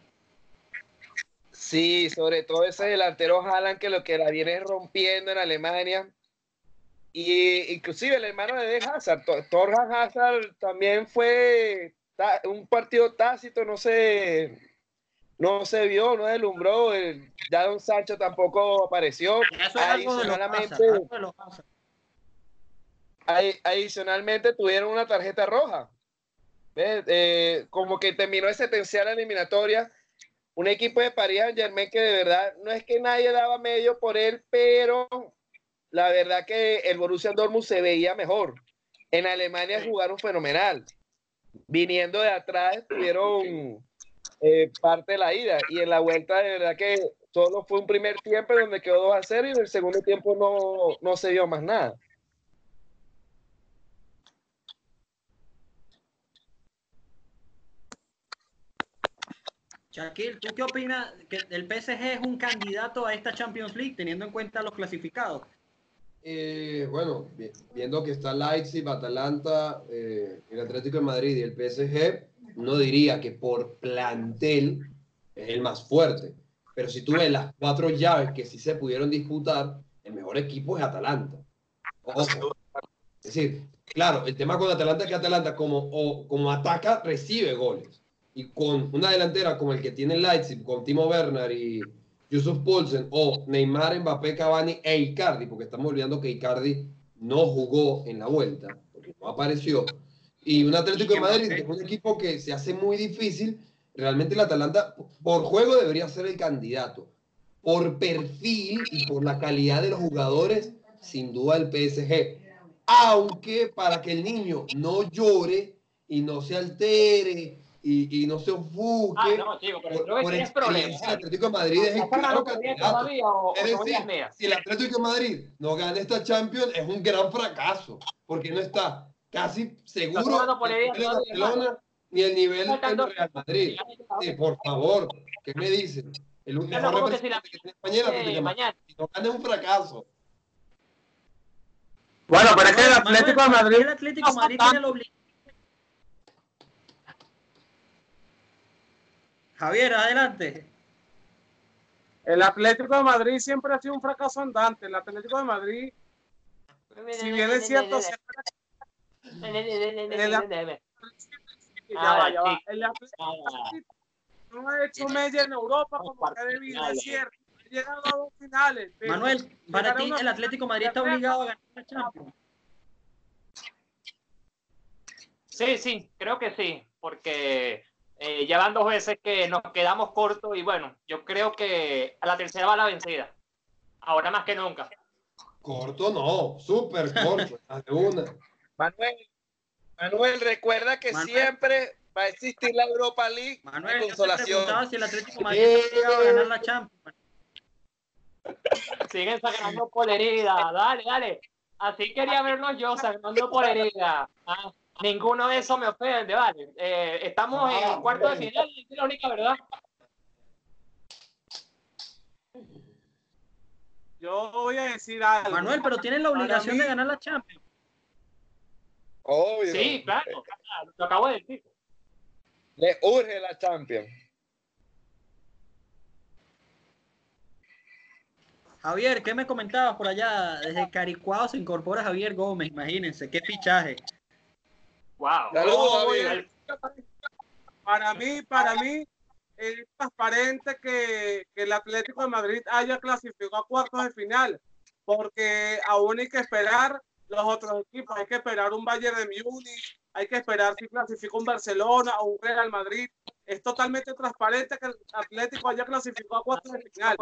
Sí, sobre todo ese delantero Haaland que lo que la viene rompiendo en Alemania. Y inclusive el hermano de Eden Hazard, Torgan Hazard también fue un partido tácito, no se, no se vio, no deslumbró. El Jadon Sancho tampoco apareció. Eso es algo de los Adicionalmente, Hazard, algo de los Hazard. Adicionalmente tuvieron una tarjeta roja. ¿Ves? Eh, como que terminó de sentenciar la eliminatoria. Un equipo de Paris Saint-Germain que de verdad no es que nadie daba medio por él, pero la verdad que el Borussia Dortmund se veía mejor. En Alemania jugaron fenomenal. Viniendo de atrás tuvieron eh, parte de la ida. Y en la vuelta de verdad que solo fue un primer tiempo donde quedó dos a cero y en el segundo tiempo no, no se vio más nada. Shaquille, ¿tú qué opinas que el P S G es un candidato a esta Champions League teniendo en cuenta los clasificados? Eh, bueno, viendo que está Leipzig, Atalanta, eh, el Atlético de Madrid y el P S G, no diría que por plantel es el más fuerte. Pero si tú ves las cuatro llaves que sí se pudieron disputar, el mejor equipo es Atalanta. Ojo. Es decir, claro, el tema con Atalanta es que Atalanta como, o, como ataca, recibe goles. Y con una delantera como el que tiene el Leipzig, con Timo Werner y Yusuf Poulsen, o Neymar, Mbappé, Cavani e Icardi, porque estamos olvidando que Icardi no jugó en la vuelta, porque no apareció. Y un Atlético de Madrid, que es un equipo que se hace muy difícil, realmente el Atalanta, por juego, debería ser el candidato. Por perfil y por la calidad de los jugadores, sin duda el P S G. Aunque para que el niño no llore y no se altere y, y no se ofusque, Ah, no, chico, pero por, creo que por tienes problemas. experiencia, el Atlético de Madrid es el claro candidato. Todavía, o, Es o decir, mía. si el Atlético de Madrid no gana esta Champions, es un gran fracaso, porque no está casi seguro por ni el el nivel de Barcelona ni el nivel del Real Madrid. Sí, por favor, ¿qué me dicen? El No, mejor no, como que si la- representante que tiene España es el Atlético de Madrid. mañana. Si no gana es un fracaso. Bueno, pero es que el Atlético de Madrid. El Atlético de Madrid tiene la obligación. Javier, adelante. El Atlético de Madrid siempre ha sido un fracaso andante. El Atlético de Madrid, si bien es cierto, se- el- ya va, ya va. El Atlético de Madrid no ha hecho media en Europa como que debido, es cierto. Ha llegado a dos finales. pero Manuel, para llegar a ti una el Atlético de Madrid está final- obligado a ganar la Champions. Sí, sí, creo que sí, porque eh, ya van dos veces que nos quedamos cortos y bueno, yo creo que a la tercera va la vencida. Ahora más que nunca. Corto no, súper corto, más de una. Manuel, Manuel, recuerda que Manuel. siempre va a existir la Europa League Manuel, de yo te consolación. preguntaba si el Atlético de Madrid ha llegado a ganar la Champions. Siguen sacando por herida. Dale, dale. Así quería verlos yo, sacando por herida. Ah, ninguno de esos me ofende, vale. Eh, estamos en el cuarto de final y es la única verdad. Yo voy a decir algo. Manuel, pero tienen la obligación mí- de ganar la Champions. Obvio. Sí, claro, claro, lo acabo de decir. Le urge la Champions. Javier, ¿qué me comentabas por allá? Desde Caricuao se incorpora Javier Gómez, imagínense, qué fichaje. Wow. Saludos, Yo voy a Javier. decir, para mí, para mí, es transparente que, que el Atlético de Madrid haya clasificado a cuartos de final, porque aún hay que esperar los otros equipos, hay que esperar un Bayern de Múnich, hay que esperar si clasifica un Barcelona o un Real Madrid. Es totalmente transparente que el Atlético haya clasificado a cuartos de final.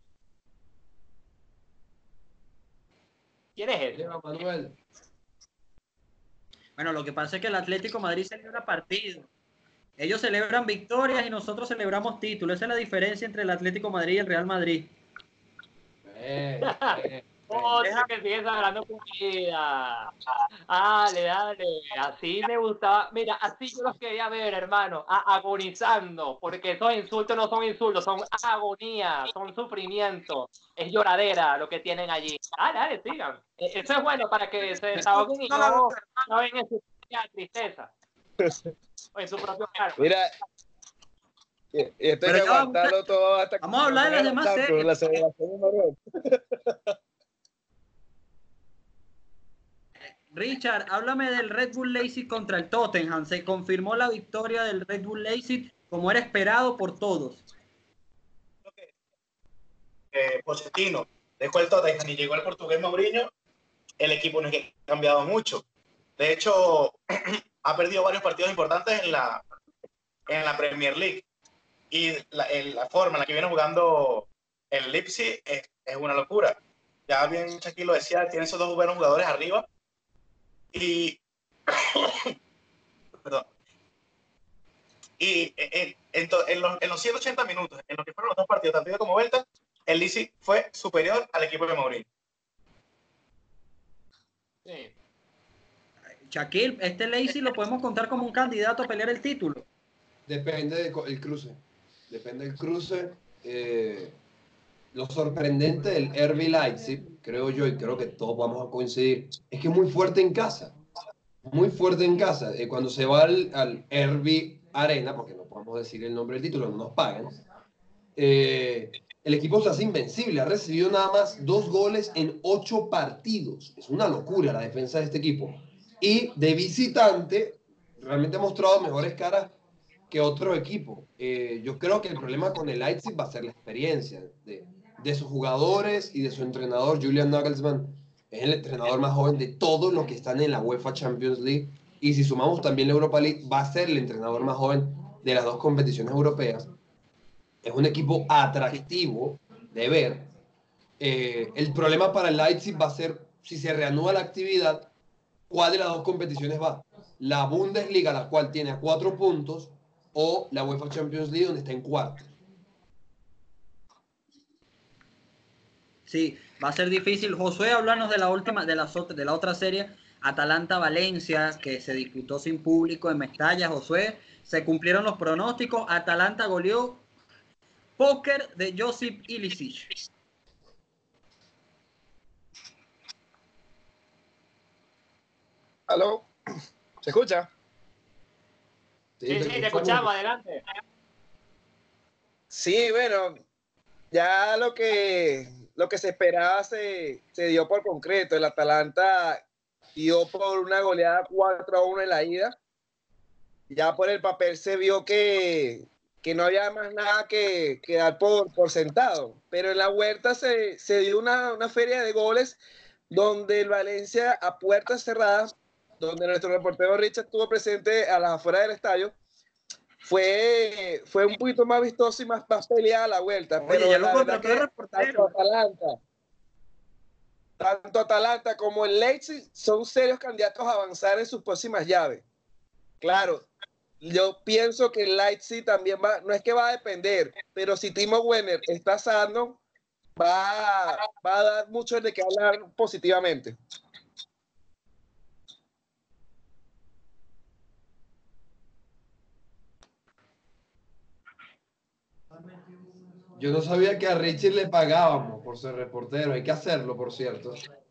¿Quién es él? Lleva, Manuel. Bueno, lo que pasa es que el Atlético de Madrid celebra partidos. Ellos celebran victorias y nosotros celebramos títulos. Esa es la diferencia entre el Atlético de Madrid y el Real Madrid. Eh, eh, Otro que sigue sagrando comida. Dale, dale. Así me gustaba. Mira, así yo los quería ver, hermano. A- agonizando. Porque esos insultos no son insultos, son agonía, son sufrimiento. Es lloradera lo que tienen allí. Dale, dale, sigan. E- Eso es bueno para que se desahoguen y no, no ven en su propia tristeza. O en su propio cargo. Mira, y, y esto hay Pero que ya vamos a- aguantarlo todo hasta que vamos a hablar de las la demás Champions, series. la celebración de Manuel. Richard, háblame del Red Bull Leipzig contra el Tottenham. Se confirmó la victoria del Red Bull Leipzig como era esperado por todos. Eh, Pochettino dejó el Tottenham y llegó el portugués Mourinho, el equipo no es que ha cambiado mucho. De hecho, ha perdido varios partidos importantes en la, en la Premier League. Y la, el, la forma en la que viene jugando el Leipzig es, es una locura. Ya bien Shaquille lo decía, tiene esos dos buenos jugadores arriba. Y, perdón. Y en, en, en, los, en los ciento ochenta minutos, en los que fueron los dos partidos, tanto ida como vuelta, el Leipzig fue superior al equipo de Mourinho. Sí. Shaquille, este Leipzig lo podemos contar como un candidato a pelear el título. Depende del cruce. Depende del cruce. Eh, lo sorprendente del R B Leipzig, creo yo, y creo que todos vamos a coincidir, es que es muy fuerte en casa. Muy fuerte en casa. Eh, cuando se va al, al R B Arena, porque no podemos decir el nombre del título, no nos pagan, eh, el equipo se hace invencible. Ha recibido nada más dos goles en ocho partidos. Es una locura la defensa de este equipo. Y de visitante, realmente ha mostrado mejores caras que otro equipo. Eh, yo creo que el problema con el Leipzig va a ser la experiencia de, de sus jugadores y de su entrenador, Julian Nagelsmann. Es el entrenador más joven de todos los que están en la UEFA Champions League. Y si sumamos también la Europa League, va a ser el entrenador más joven de las dos competiciones europeas. Es un equipo atractivo de ver. Eh, el problema para el Leipzig va a ser, si se reanuda la actividad, ¿cuál de las dos competiciones va? La Bundesliga, la cual tiene a cuatro puntos, o la UEFA Champions League, donde está en cuarto. Sí, va a ser difícil. Josué, háblanos de la última, de la, de la otra serie, Atalanta-Valencia, que se disputó sin público en Mestalla. Josué, se cumplieron los pronósticos. Atalanta goleó. Póker de Josip Ilicic. ¿Aló? ¿Se escucha? Sí, sí, te escuchamos, adelante. Sí, bueno, ya lo que, lo que se esperaba se, se dio por concreto. El Atalanta dio por una goleada cuatro a uno en la ida. Ya por el papel se vio que, que no había más nada que, que dar por, por sentado. Pero en la vuelta se, se dio una, una feria de goles donde el Valencia, a puertas cerradas, donde nuestro reportero Richard estuvo presente a las afueras del estadio, fue, fue un poquito más vistoso y más, más peleada la vuelta. Oye, pero ya la lo verdad contrató de que reportero. Atalanta, tanto Atalanta como el Leipzig son serios candidatos a avanzar en sus próximas llaves. Claro, yo pienso que el Leipzig también va, no es que va a depender, pero si Timo Werner está sano, va, va a dar mucho de qué hablar positivamente. Yo no sabía que a Richie le pagábamos por ser reportero. Hay que hacerlo, por cierto.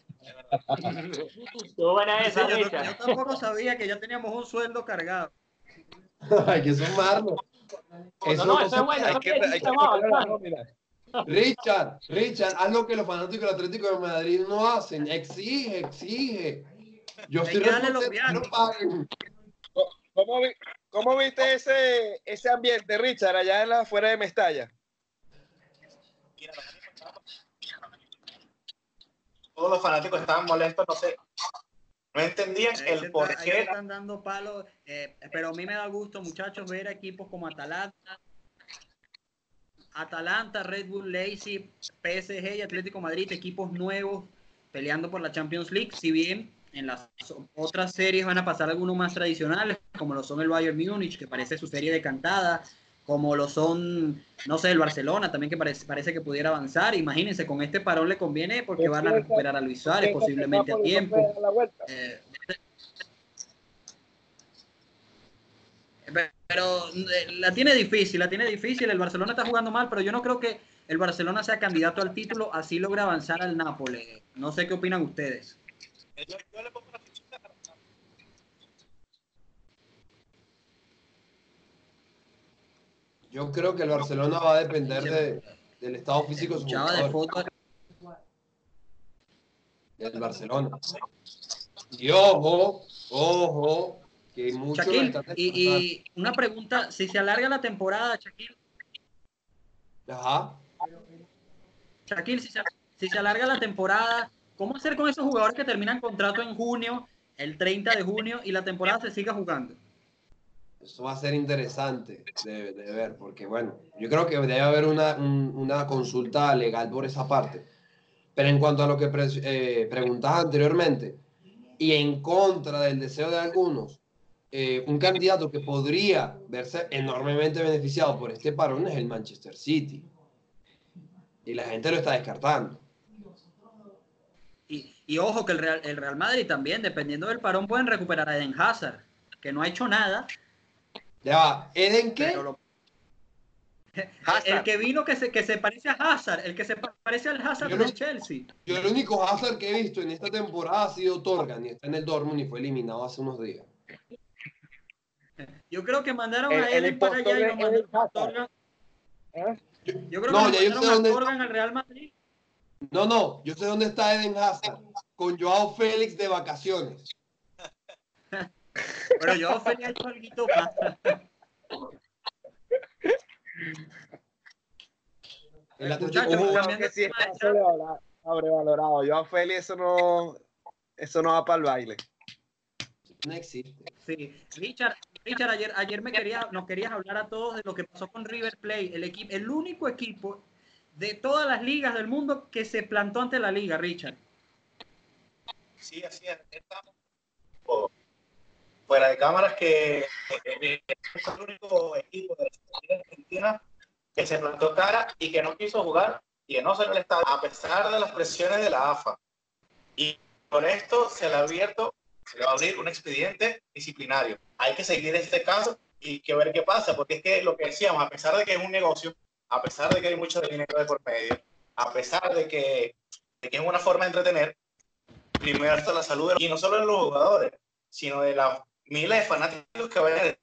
Estuvo buena Sí, esa, yo, no- Richard. yo tampoco sabía que ya teníamos un sueldo cargado. Hay que sumarlo. No, no, eso se es bueno. puede- Eso Hay que, quiere hay decir que que vamos ponerle la avanzando. nómina. Richard, Richard, haz lo que los fanáticos del Atlético de Madrid no hacen. Exige, exige. Yo Hay soy que darle los reportero, no viáticos. paguen. ¿Cómo, vi- cómo viste ese, ese ambiente, Richard, allá en la afuera de Mestalla? Todos los fanáticos estaban molestos, no sé, no entendían Ahí se, el por está- ahí se qué. están dando palos, eh, pero a mí me da gusto, muchachos, ver equipos como Atalanta, Atalanta, Red Bull, Leipzig, P S G y Atlético Madrid, equipos nuevos peleando por la Champions League, si bien en las otras series van a pasar algunos más tradicionales, como lo son el Bayern Múnich, que parece su serie decantada, como lo son, no sé, el Barcelona también, que parece, parece que pudiera avanzar. Imagínense, con este parón le conviene porque van a recuperar a Luis Suárez posiblemente a tiempo. Eh, pero eh, la tiene difícil, la tiene difícil. El Barcelona está jugando mal, pero yo no creo que el Barcelona sea candidato al título, así logra avanzar al Nápoles. No sé qué opinan ustedes. Yo, yo le pongo una fichita para- Yo creo que el Barcelona va a depender de, del estado físico de sus Escuchaba de jugadores. fotos. Del Barcelona. Y ojo, ojo, que muchos lo Shaquille, están y, descartando. y una pregunta, si se alarga la temporada, Shaquille, Ajá. Shaquille, si se, si se alarga la temporada, ¿cómo hacer con esos jugadores que terminan contrato en junio, el treinta de junio, y la temporada se siga jugando? Eso va a ser interesante de, de ver, porque bueno, yo creo que debe haber una, un- una consulta legal por esa parte. Pero en cuanto a lo que pre eh, preguntabas anteriormente, y en contra del deseo de algunos, eh, un candidato que podría verse enormemente beneficiado por este parón es el Manchester City. Y la gente lo está descartando. Y, y ojo que el Real, el Real Madrid también, dependiendo del parón, pueden recuperar a Eden Hazard, que no ha hecho nada. Ya va, ¿Eden qué? Pero lo, el que vino que se, que se parece a Hazard, el que se parece al Hazard Yo no- del Chelsea. Yo el único Hazard que he visto en esta temporada ha sido Torgan, y está en el Dortmund y fue eliminado hace unos días. Yo creo que mandaron El- a el Eden para allá y impostor lo de mandaron Eden a Hazard. Torgan. ¿Eh? Yo creo No, que ya lo yo sé mandaron a dónde- Torgan al Real Madrid. No, no, yo sé dónde está Eden Hazard, con Joao Félix de vacaciones. Pero yo Feli ha hecho algo más. El Atlético Muchachos, Un jugador cambiando que de sí tema, está sobrevalorado. sobrevalorado. Yo a Feli eso no, eso no va para el baile. no existe. sí. Richard, Richard ayer, ayer me quería, nos querías hablar a todos de lo que pasó con River Plate, el, equipo, el único equipo de todas las ligas del mundo que se plantó ante la liga, Richard. Sí, así es. Estamos o- fuera de cámaras que eh, eh, es el único equipo de la Liga Argentina que se plantó cara y que no quiso jugar y que no salió al estadio a pesar de las presiones de la A F A. Y por esto se le ha abierto, se le va a abrir un expediente disciplinario. Hay que seguir este caso y que ver qué pasa, porque es que lo que decíamos, a pesar de que es un negocio, a pesar de que hay mucho dinero de por medio, a pesar de que, de que es una forma de entretener, primero está la salud de, y no solo de los jugadores, sino de las miles de fanáticos que vayan.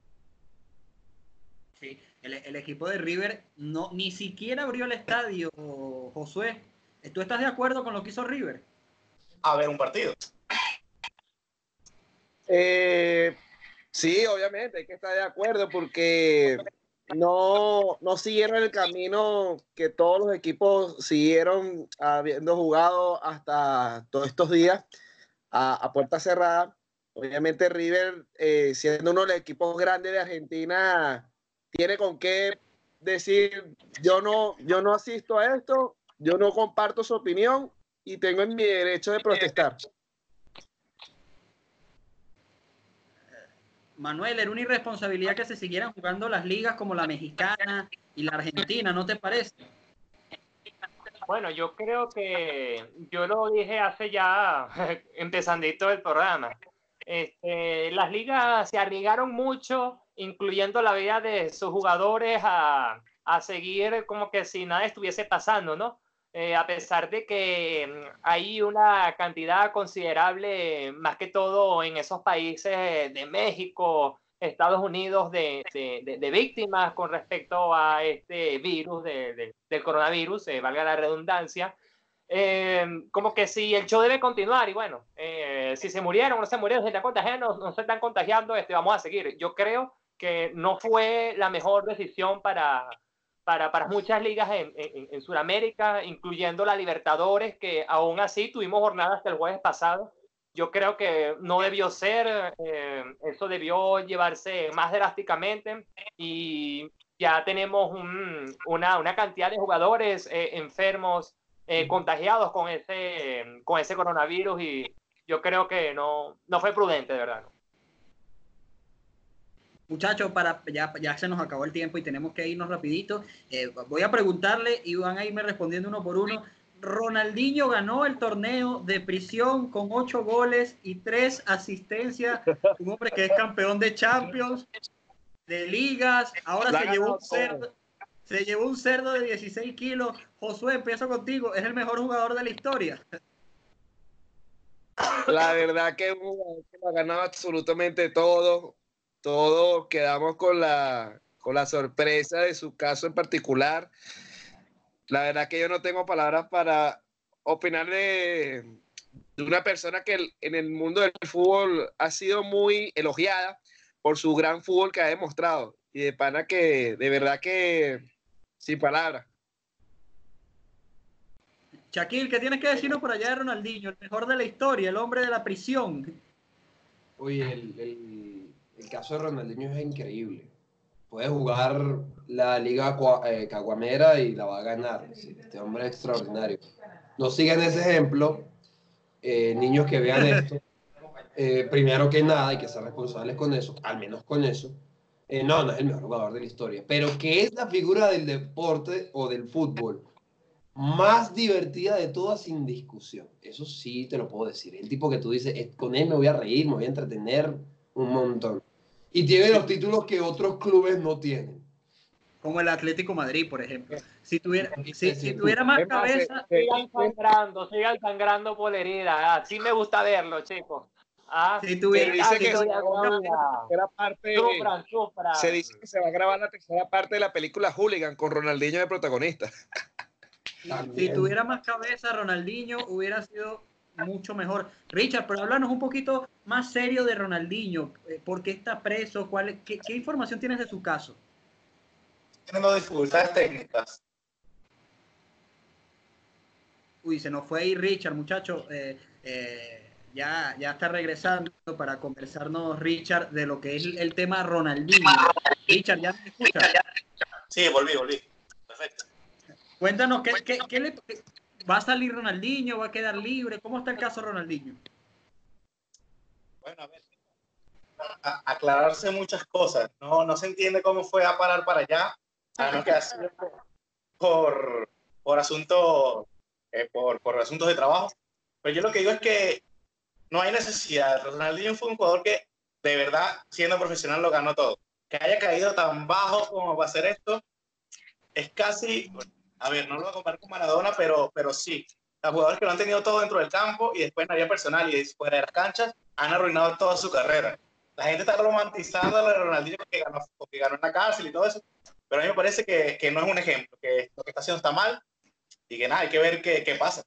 Sí, el, el equipo de River no, ni siquiera abrió el estadio, Josué. ¿Tú estás de acuerdo con lo que hizo River? A ver un partido. Eh, sí, obviamente, hay que estar de acuerdo porque no, no siguieron el camino que todos los equipos siguieron habiendo jugado hasta todos estos días a, a puerta cerrada. Obviamente River, eh, siendo uno de los equipos grandes de Argentina, tiene con qué decir, yo no, yo no asisto a esto, yo no comparto su opinión y tengo mi derecho de protestar. Manuel, era una irresponsabilidad que se siguieran jugando las ligas como la mexicana y la argentina, ¿no te parece? Bueno, yo creo que yo lo dije hace ya empezandito el programa. Este, las ligas se arriesgaron mucho, incluyendo la vida de sus jugadores, a, a seguir como que si nada estuviese pasando, ¿no? Eh, a pesar de que hay una cantidad considerable, más que todo en esos países de México, Estados Unidos, de, de, de, de víctimas con respecto a este virus de, de, del coronavirus, eh, valga la redundancia. Eh, como que si el show debe continuar y bueno, eh, si se murieron o no se murieron, se están contagiando, no se están contagiando, este, vamos a seguir. Yo creo que no fue la mejor decisión para, para, para muchas ligas en, en, en Sudamérica, incluyendo la Libertadores, que aún así tuvimos jornadas hasta el jueves pasado. Yo creo que no debió ser, eh, eso debió llevarse más drásticamente y ya tenemos un, una, una cantidad de jugadores eh, enfermos, Eh, contagiados con ese, con ese coronavirus y yo creo que no, no fue prudente, de verdad. ¿No? Muchachos, para, ya, ya se nos acabó el tiempo y tenemos que irnos rapidito. Eh, voy a preguntarle y van a irme respondiendo uno por uno. Ronaldinho ganó el torneo de prisión con ocho goles y tres asistencias. Un hombre que es campeón de Champions, de ligas. Ahora se llevó un cerdo. Se llevó un cerdo de dieciséis kilos. Josué, empiezo contigo. Es el mejor jugador de la historia. La verdad que es un jugador que lo ha ganado absolutamente todo. Todos quedamos con la, con la sorpresa de su caso en particular. La verdad que yo no tengo palabras para opinar de, de una persona que en el mundo del fútbol ha sido muy elogiada por su gran fútbol que ha demostrado. Y de pana que, de verdad que, sin palabras. Shaquille, ¿qué tienes que decirnos por allá de Ronaldinho? El mejor de la historia, el hombre de la prisión. Oye, el, el, el caso de Ronaldinho es increíble. Puede jugar la Liga eh, Caguamera y la va a ganar. Sí, este hombre es extraordinario. No sigan ese ejemplo. Eh, niños que vean esto, eh, primero que nada, hay que ser responsables con eso, al menos con eso. Eh, no, no es el mejor jugador de la historia, pero que es la figura del deporte o del fútbol más divertida de todas sin discusión. Eso sí te lo puedo decir. El tipo que tú dices, con él me voy a reír, me voy a entretener un montón. Y tiene los títulos que otros clubes no tienen. Como el Atlético Madrid, por ejemplo. Si tuviera, si, si tuviera más cabeza... Sigan sangrando, sigan sangrando por herida. Así me gusta verlo, chicos. Ah, si tuviera, se dice que se, parte, sufran, sufran. se dice que se va a grabar la tercera parte de la película Hooligan con Ronaldinho de protagonista. Si tuviera más cabeza, Ronaldinho hubiera sido mucho mejor. Richard, pero háblanos un poquito más serio de Ronaldinho. ¿Por qué está preso? ¿Cuál, qué, ¿Qué información tienes de su caso? Teniendo dificultades técnicas. Uy, se nos fue ahí Richard, muchachos. Eh, eh, ya, ya está regresando para conversarnos, Richard, de lo que es el tema Ronaldinho. Richard, ¿ya me escuchas? Sí, volví, volví. Perfecto. Cuéntanos, ¿qué, qué, qué le, ¿va a salir Ronaldinho? ¿Va a quedar libre? ¿Cómo está el caso Ronaldinho? Bueno, a ver, a, aclararse muchas cosas. No, no se entiende cómo fue a parar para allá, a menos que ha sido por, por, asuntos, eh, por, por asuntos de trabajo. Pero yo lo que digo es que no hay necesidad. Ronaldinho fue un jugador que, de verdad, siendo profesional, lo ganó todo. Que haya caído tan bajo como para hacer esto, es casi... A ver, no lo voy a comparar con Maradona, pero, pero sí. Los jugadores que lo han tenido todo dentro del campo y después en la vida personal y fuera de las canchas han arruinado toda su carrera. La gente está romantizando a lo de Ronaldinho porque ganó, porque ganó en la cárcel y todo eso, pero a mí me parece que, que no es un ejemplo, que lo que está haciendo está mal y que nada, hay que ver qué, qué pasa.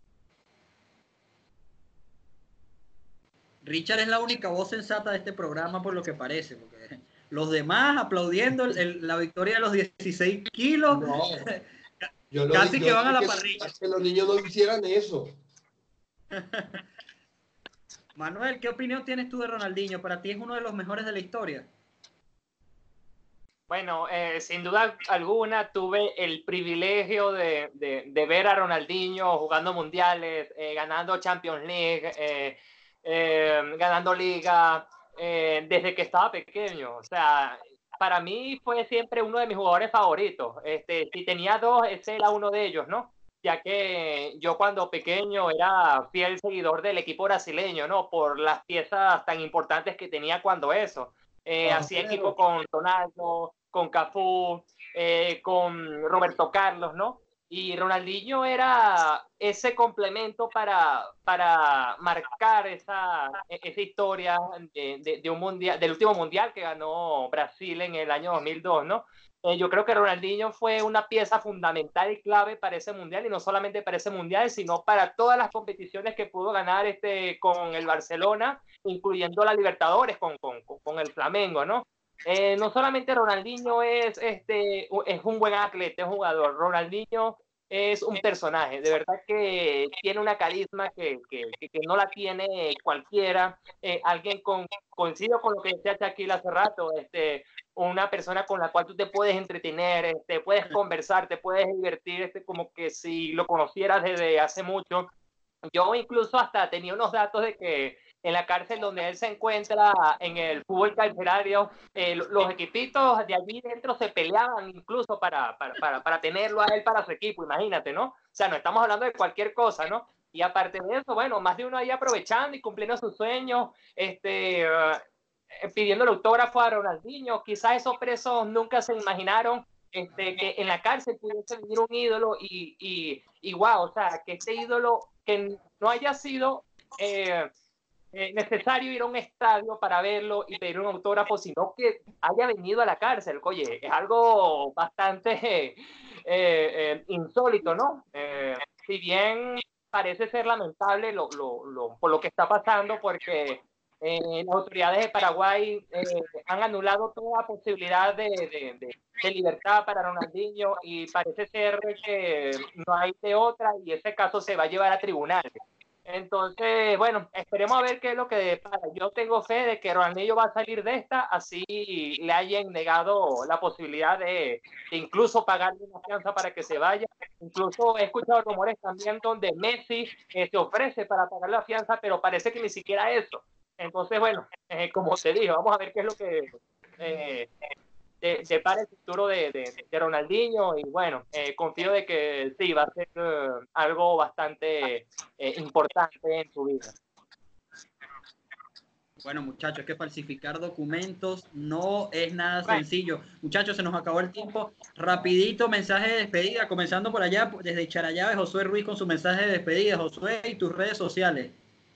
Richard es la única voz sensata de este programa por lo que parece, porque los demás aplaudiendo el, el, la victoria de los dieciséis kilos. No. Yo lo Casi di, que yo van a la que, parrilla. Que los niños no hicieran eso. Manuel, ¿qué opinión tienes tú de Ronaldinho? ¿Para ti es uno de los mejores de la historia? Bueno, eh, sin duda alguna tuve el privilegio de, de, de ver a Ronaldinho jugando mundiales, eh, ganando Champions League, eh, eh, ganando Liga, eh, desde que estaba pequeño. O sea, para mí fue siempre uno de mis jugadores favoritos. Este, si tenía dos, ese era uno de ellos, ¿no? Ya que yo cuando pequeño era fiel seguidor del equipo brasileño, ¿no? Por las piezas tan importantes que tenía cuando eso. Eh, hacía equipo con Ronaldo, con Cafú, eh, con Roberto Carlos, ¿no? Y Ronaldinho era ese complemento para, para marcar esa, esa historia de, de, de un mundial, del último mundial que ganó Brasil en el año dos mil dos, ¿no? Eh, yo creo que Ronaldinho fue una pieza fundamental y clave para ese mundial, y no solamente para ese mundial, sino para todas las competiciones que pudo ganar este, con el Barcelona, incluyendo la Libertadores con, con, con el Flamengo, ¿no? Eh, no solamente Ronaldinho es, este, es un buen atleta, es un jugador. Ronaldinho es un personaje, de verdad que tiene una carisma que, que, que no la tiene cualquiera. Eh, alguien con, coincido con lo que decía Shaquille hace rato, este, una persona con la cual tú te puedes entretener, este, puedes conversar, te puedes divertir, este, como que si lo conocieras desde hace mucho. Yo incluso hasta tenía unos datos de que en la cárcel donde él se encuentra, en el fútbol carcelario, eh, los equipitos de allí dentro se peleaban incluso para, para, para, para tenerlo a él para su equipo, imagínate, ¿no? O sea, no estamos hablando de cualquier cosa, ¿no? Y aparte de eso, bueno, más de uno ahí aprovechando y cumpliendo sus sueños, este, uh, pidiéndole autógrafo a Ronaldinho. Quizás esos presos nunca se imaginaron este, que en la cárcel pudiese vivir un ídolo y, y, y wow, o sea, que este ídolo que no haya sido eh, eh, necesario ir a un estadio para verlo y pedir un autógrafo, sino que haya venido a la cárcel. Oye, es algo bastante eh, eh, insólito, ¿no? Eh, si bien parece ser lamentable lo, lo, lo, por lo que está pasando, porque eh, las autoridades de Paraguay eh, han anulado toda posibilidad de, de, de, de libertad para Ronaldinho, y parece ser que no hay de otra, y ese caso se va a llevar a tribunales. Entonces, bueno, esperemos a ver qué es lo que depara. Yo tengo fe de que Ronaldinho va a salir de esta, así le hayan negado la posibilidad de, de incluso pagarle una fianza para que se vaya. Incluso he escuchado rumores también donde Messi eh, se ofrece para pagar la fianza, pero parece que ni siquiera eso. Entonces, bueno, eh, como te dije, vamos a ver qué es lo que eh, de, de para el futuro de, de, de Ronaldinho, y bueno, eh, confío de que sí, va a ser uh, algo bastante eh, importante en su vida. Bueno, muchachos, es que falsificar documentos no es nada sencillo. Muchachos, se nos acabó el tiempo. Rapidito, mensaje de despedida, comenzando por allá, desde Charallave, Josué Ruiz con su mensaje de despedida. Josué, y tus redes sociales.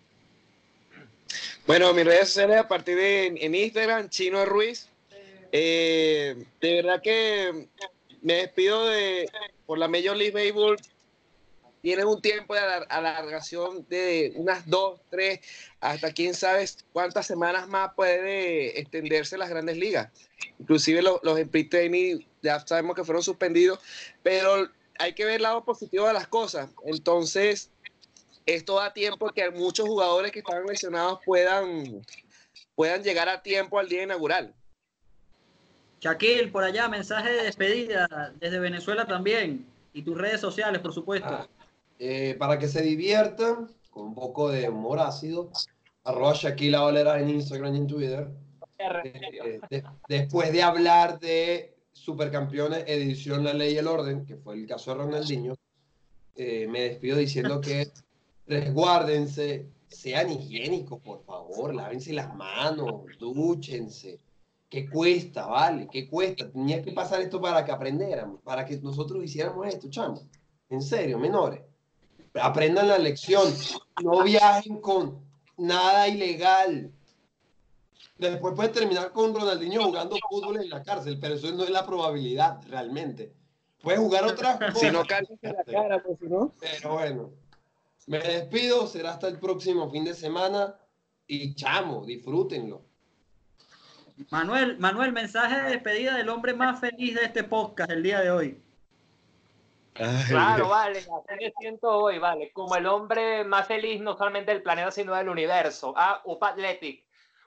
Bueno, mis redes sociales a partir de en Instagram, Chino Ruiz. Eh, de verdad que me despido de por la Major League Baseball. Tienen un tiempo de alargación de unas dos, tres, hasta quién sabe cuántas semanas más puede extenderse las grandes ligas. Inclusive los, los sprint training ya sabemos que fueron suspendidos, pero hay que ver el lado positivo de las cosas. Entonces, esto da tiempo que muchos jugadores que estaban lesionados puedan, puedan llegar a tiempo al día inaugural. Shaquille, por allá, mensaje de despedida desde Venezuela también, y tus redes sociales, por supuesto. Ah, eh, para que se diviertan, con un poco de humor ácido, arroba Shaquille Valera en Instagram y en Twitter. Eh, de, después de hablar de Supercampeones edición La Ley y el Orden, que fue el caso de Ronaldinho, eh, me despido diciendo que resguárdense, sean higiénicos, por favor, lávense las manos, dúchense. ¿Qué cuesta, vale? ¿Qué cuesta? Tenía que pasar esto para que aprendéramos, para que nosotros hiciéramos esto, chamo. En serio, menores. Aprendan la lección. No viajen con nada ilegal. Después pueden terminar con Ronaldinho jugando fútbol en la cárcel, pero eso no es la probabilidad, realmente. Puede jugar otras cosas. Si no caen en la cara, pues si no. Pero bueno, me despido. Será hasta el próximo fin de semana. Y chamo, disfrútenlo. Manuel, Manuel, mensaje de despedida del hombre más feliz de este podcast el día de hoy. Ay, Claro, Dios. vale, así me siento hoy, vale, como el hombre más feliz no solamente del planeta, sino del universo. Ah, Upa Athletic.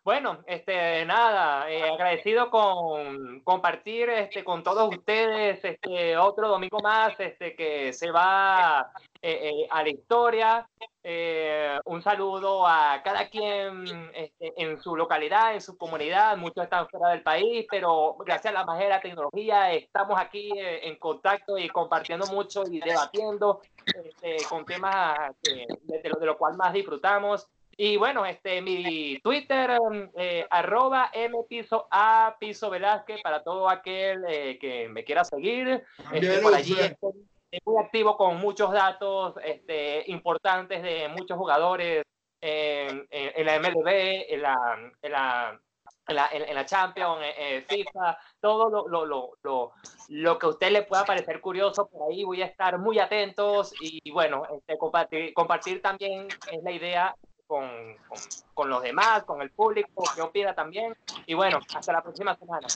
bueno, este, nada, eh, agradecido con compartir este, con todos ustedes este, otro domingo más este, que se va eh, eh, a la historia. Eh, un saludo a cada quien este, en su localidad, en su comunidad. Muchos están fuera del país, pero gracias a la magia de la tecnología estamos aquí eh, en contacto y compartiendo mucho y debatiendo este, con temas que, de, de, lo, de lo cual más disfrutamos. Y bueno, este, mi Twitter, eh, arroba mpiso a piso Velázquez, para todo aquel eh, que me quiera seguir. Este, por allí estoy muy activo con muchos datos este, importantes de muchos jugadores en, en, en la M L B, en la, en la, en la, en la Champions, en, en FIFA, todo lo, lo, lo, lo, lo que a usted le pueda parecer curioso, por ahí voy a estar muy atentos y bueno, este, compartir, compartir también es la idea. Con, con, con los demás, con el público, que opina también. Y bueno, hasta la próxima semana.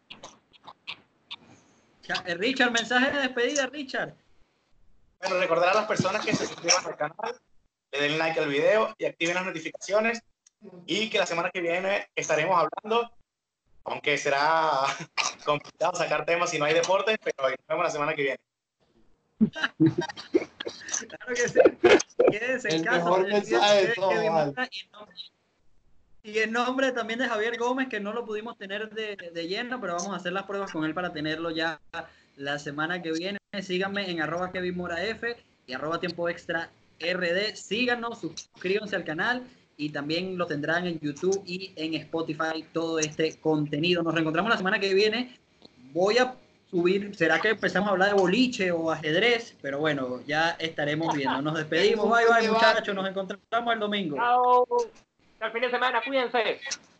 Richard, mensaje de despedida, Richard. Bueno, recordar a las personas que se suscriban al canal, le den like al video y activen las notificaciones. Y que la semana que viene estaremos hablando, aunque será complicado sacar temas si no hay deportes, pero nos vemos la semana que viene. Claro que sí. Quédense en casa. Mejor mensaje de todo, y en nombre también de Javier Gómez, que no lo pudimos tener de, de lleno, pero vamos a hacer las pruebas con él para tenerlo ya la semana que viene. Síganme en arroba Kevin Mora F y arroba Tiempo Extra R D. Síganos, suscríbanse al canal y también lo tendrán en YouTube y en Spotify todo este contenido. Nos reencontramos la semana que viene. Voy a subir, será que empezamos a hablar de boliche o ajedrez, pero bueno, ya estaremos viendo. Nos despedimos, bye bye muchachos, nos encontramos el domingo. Chao, hasta el fin de semana, cuídense.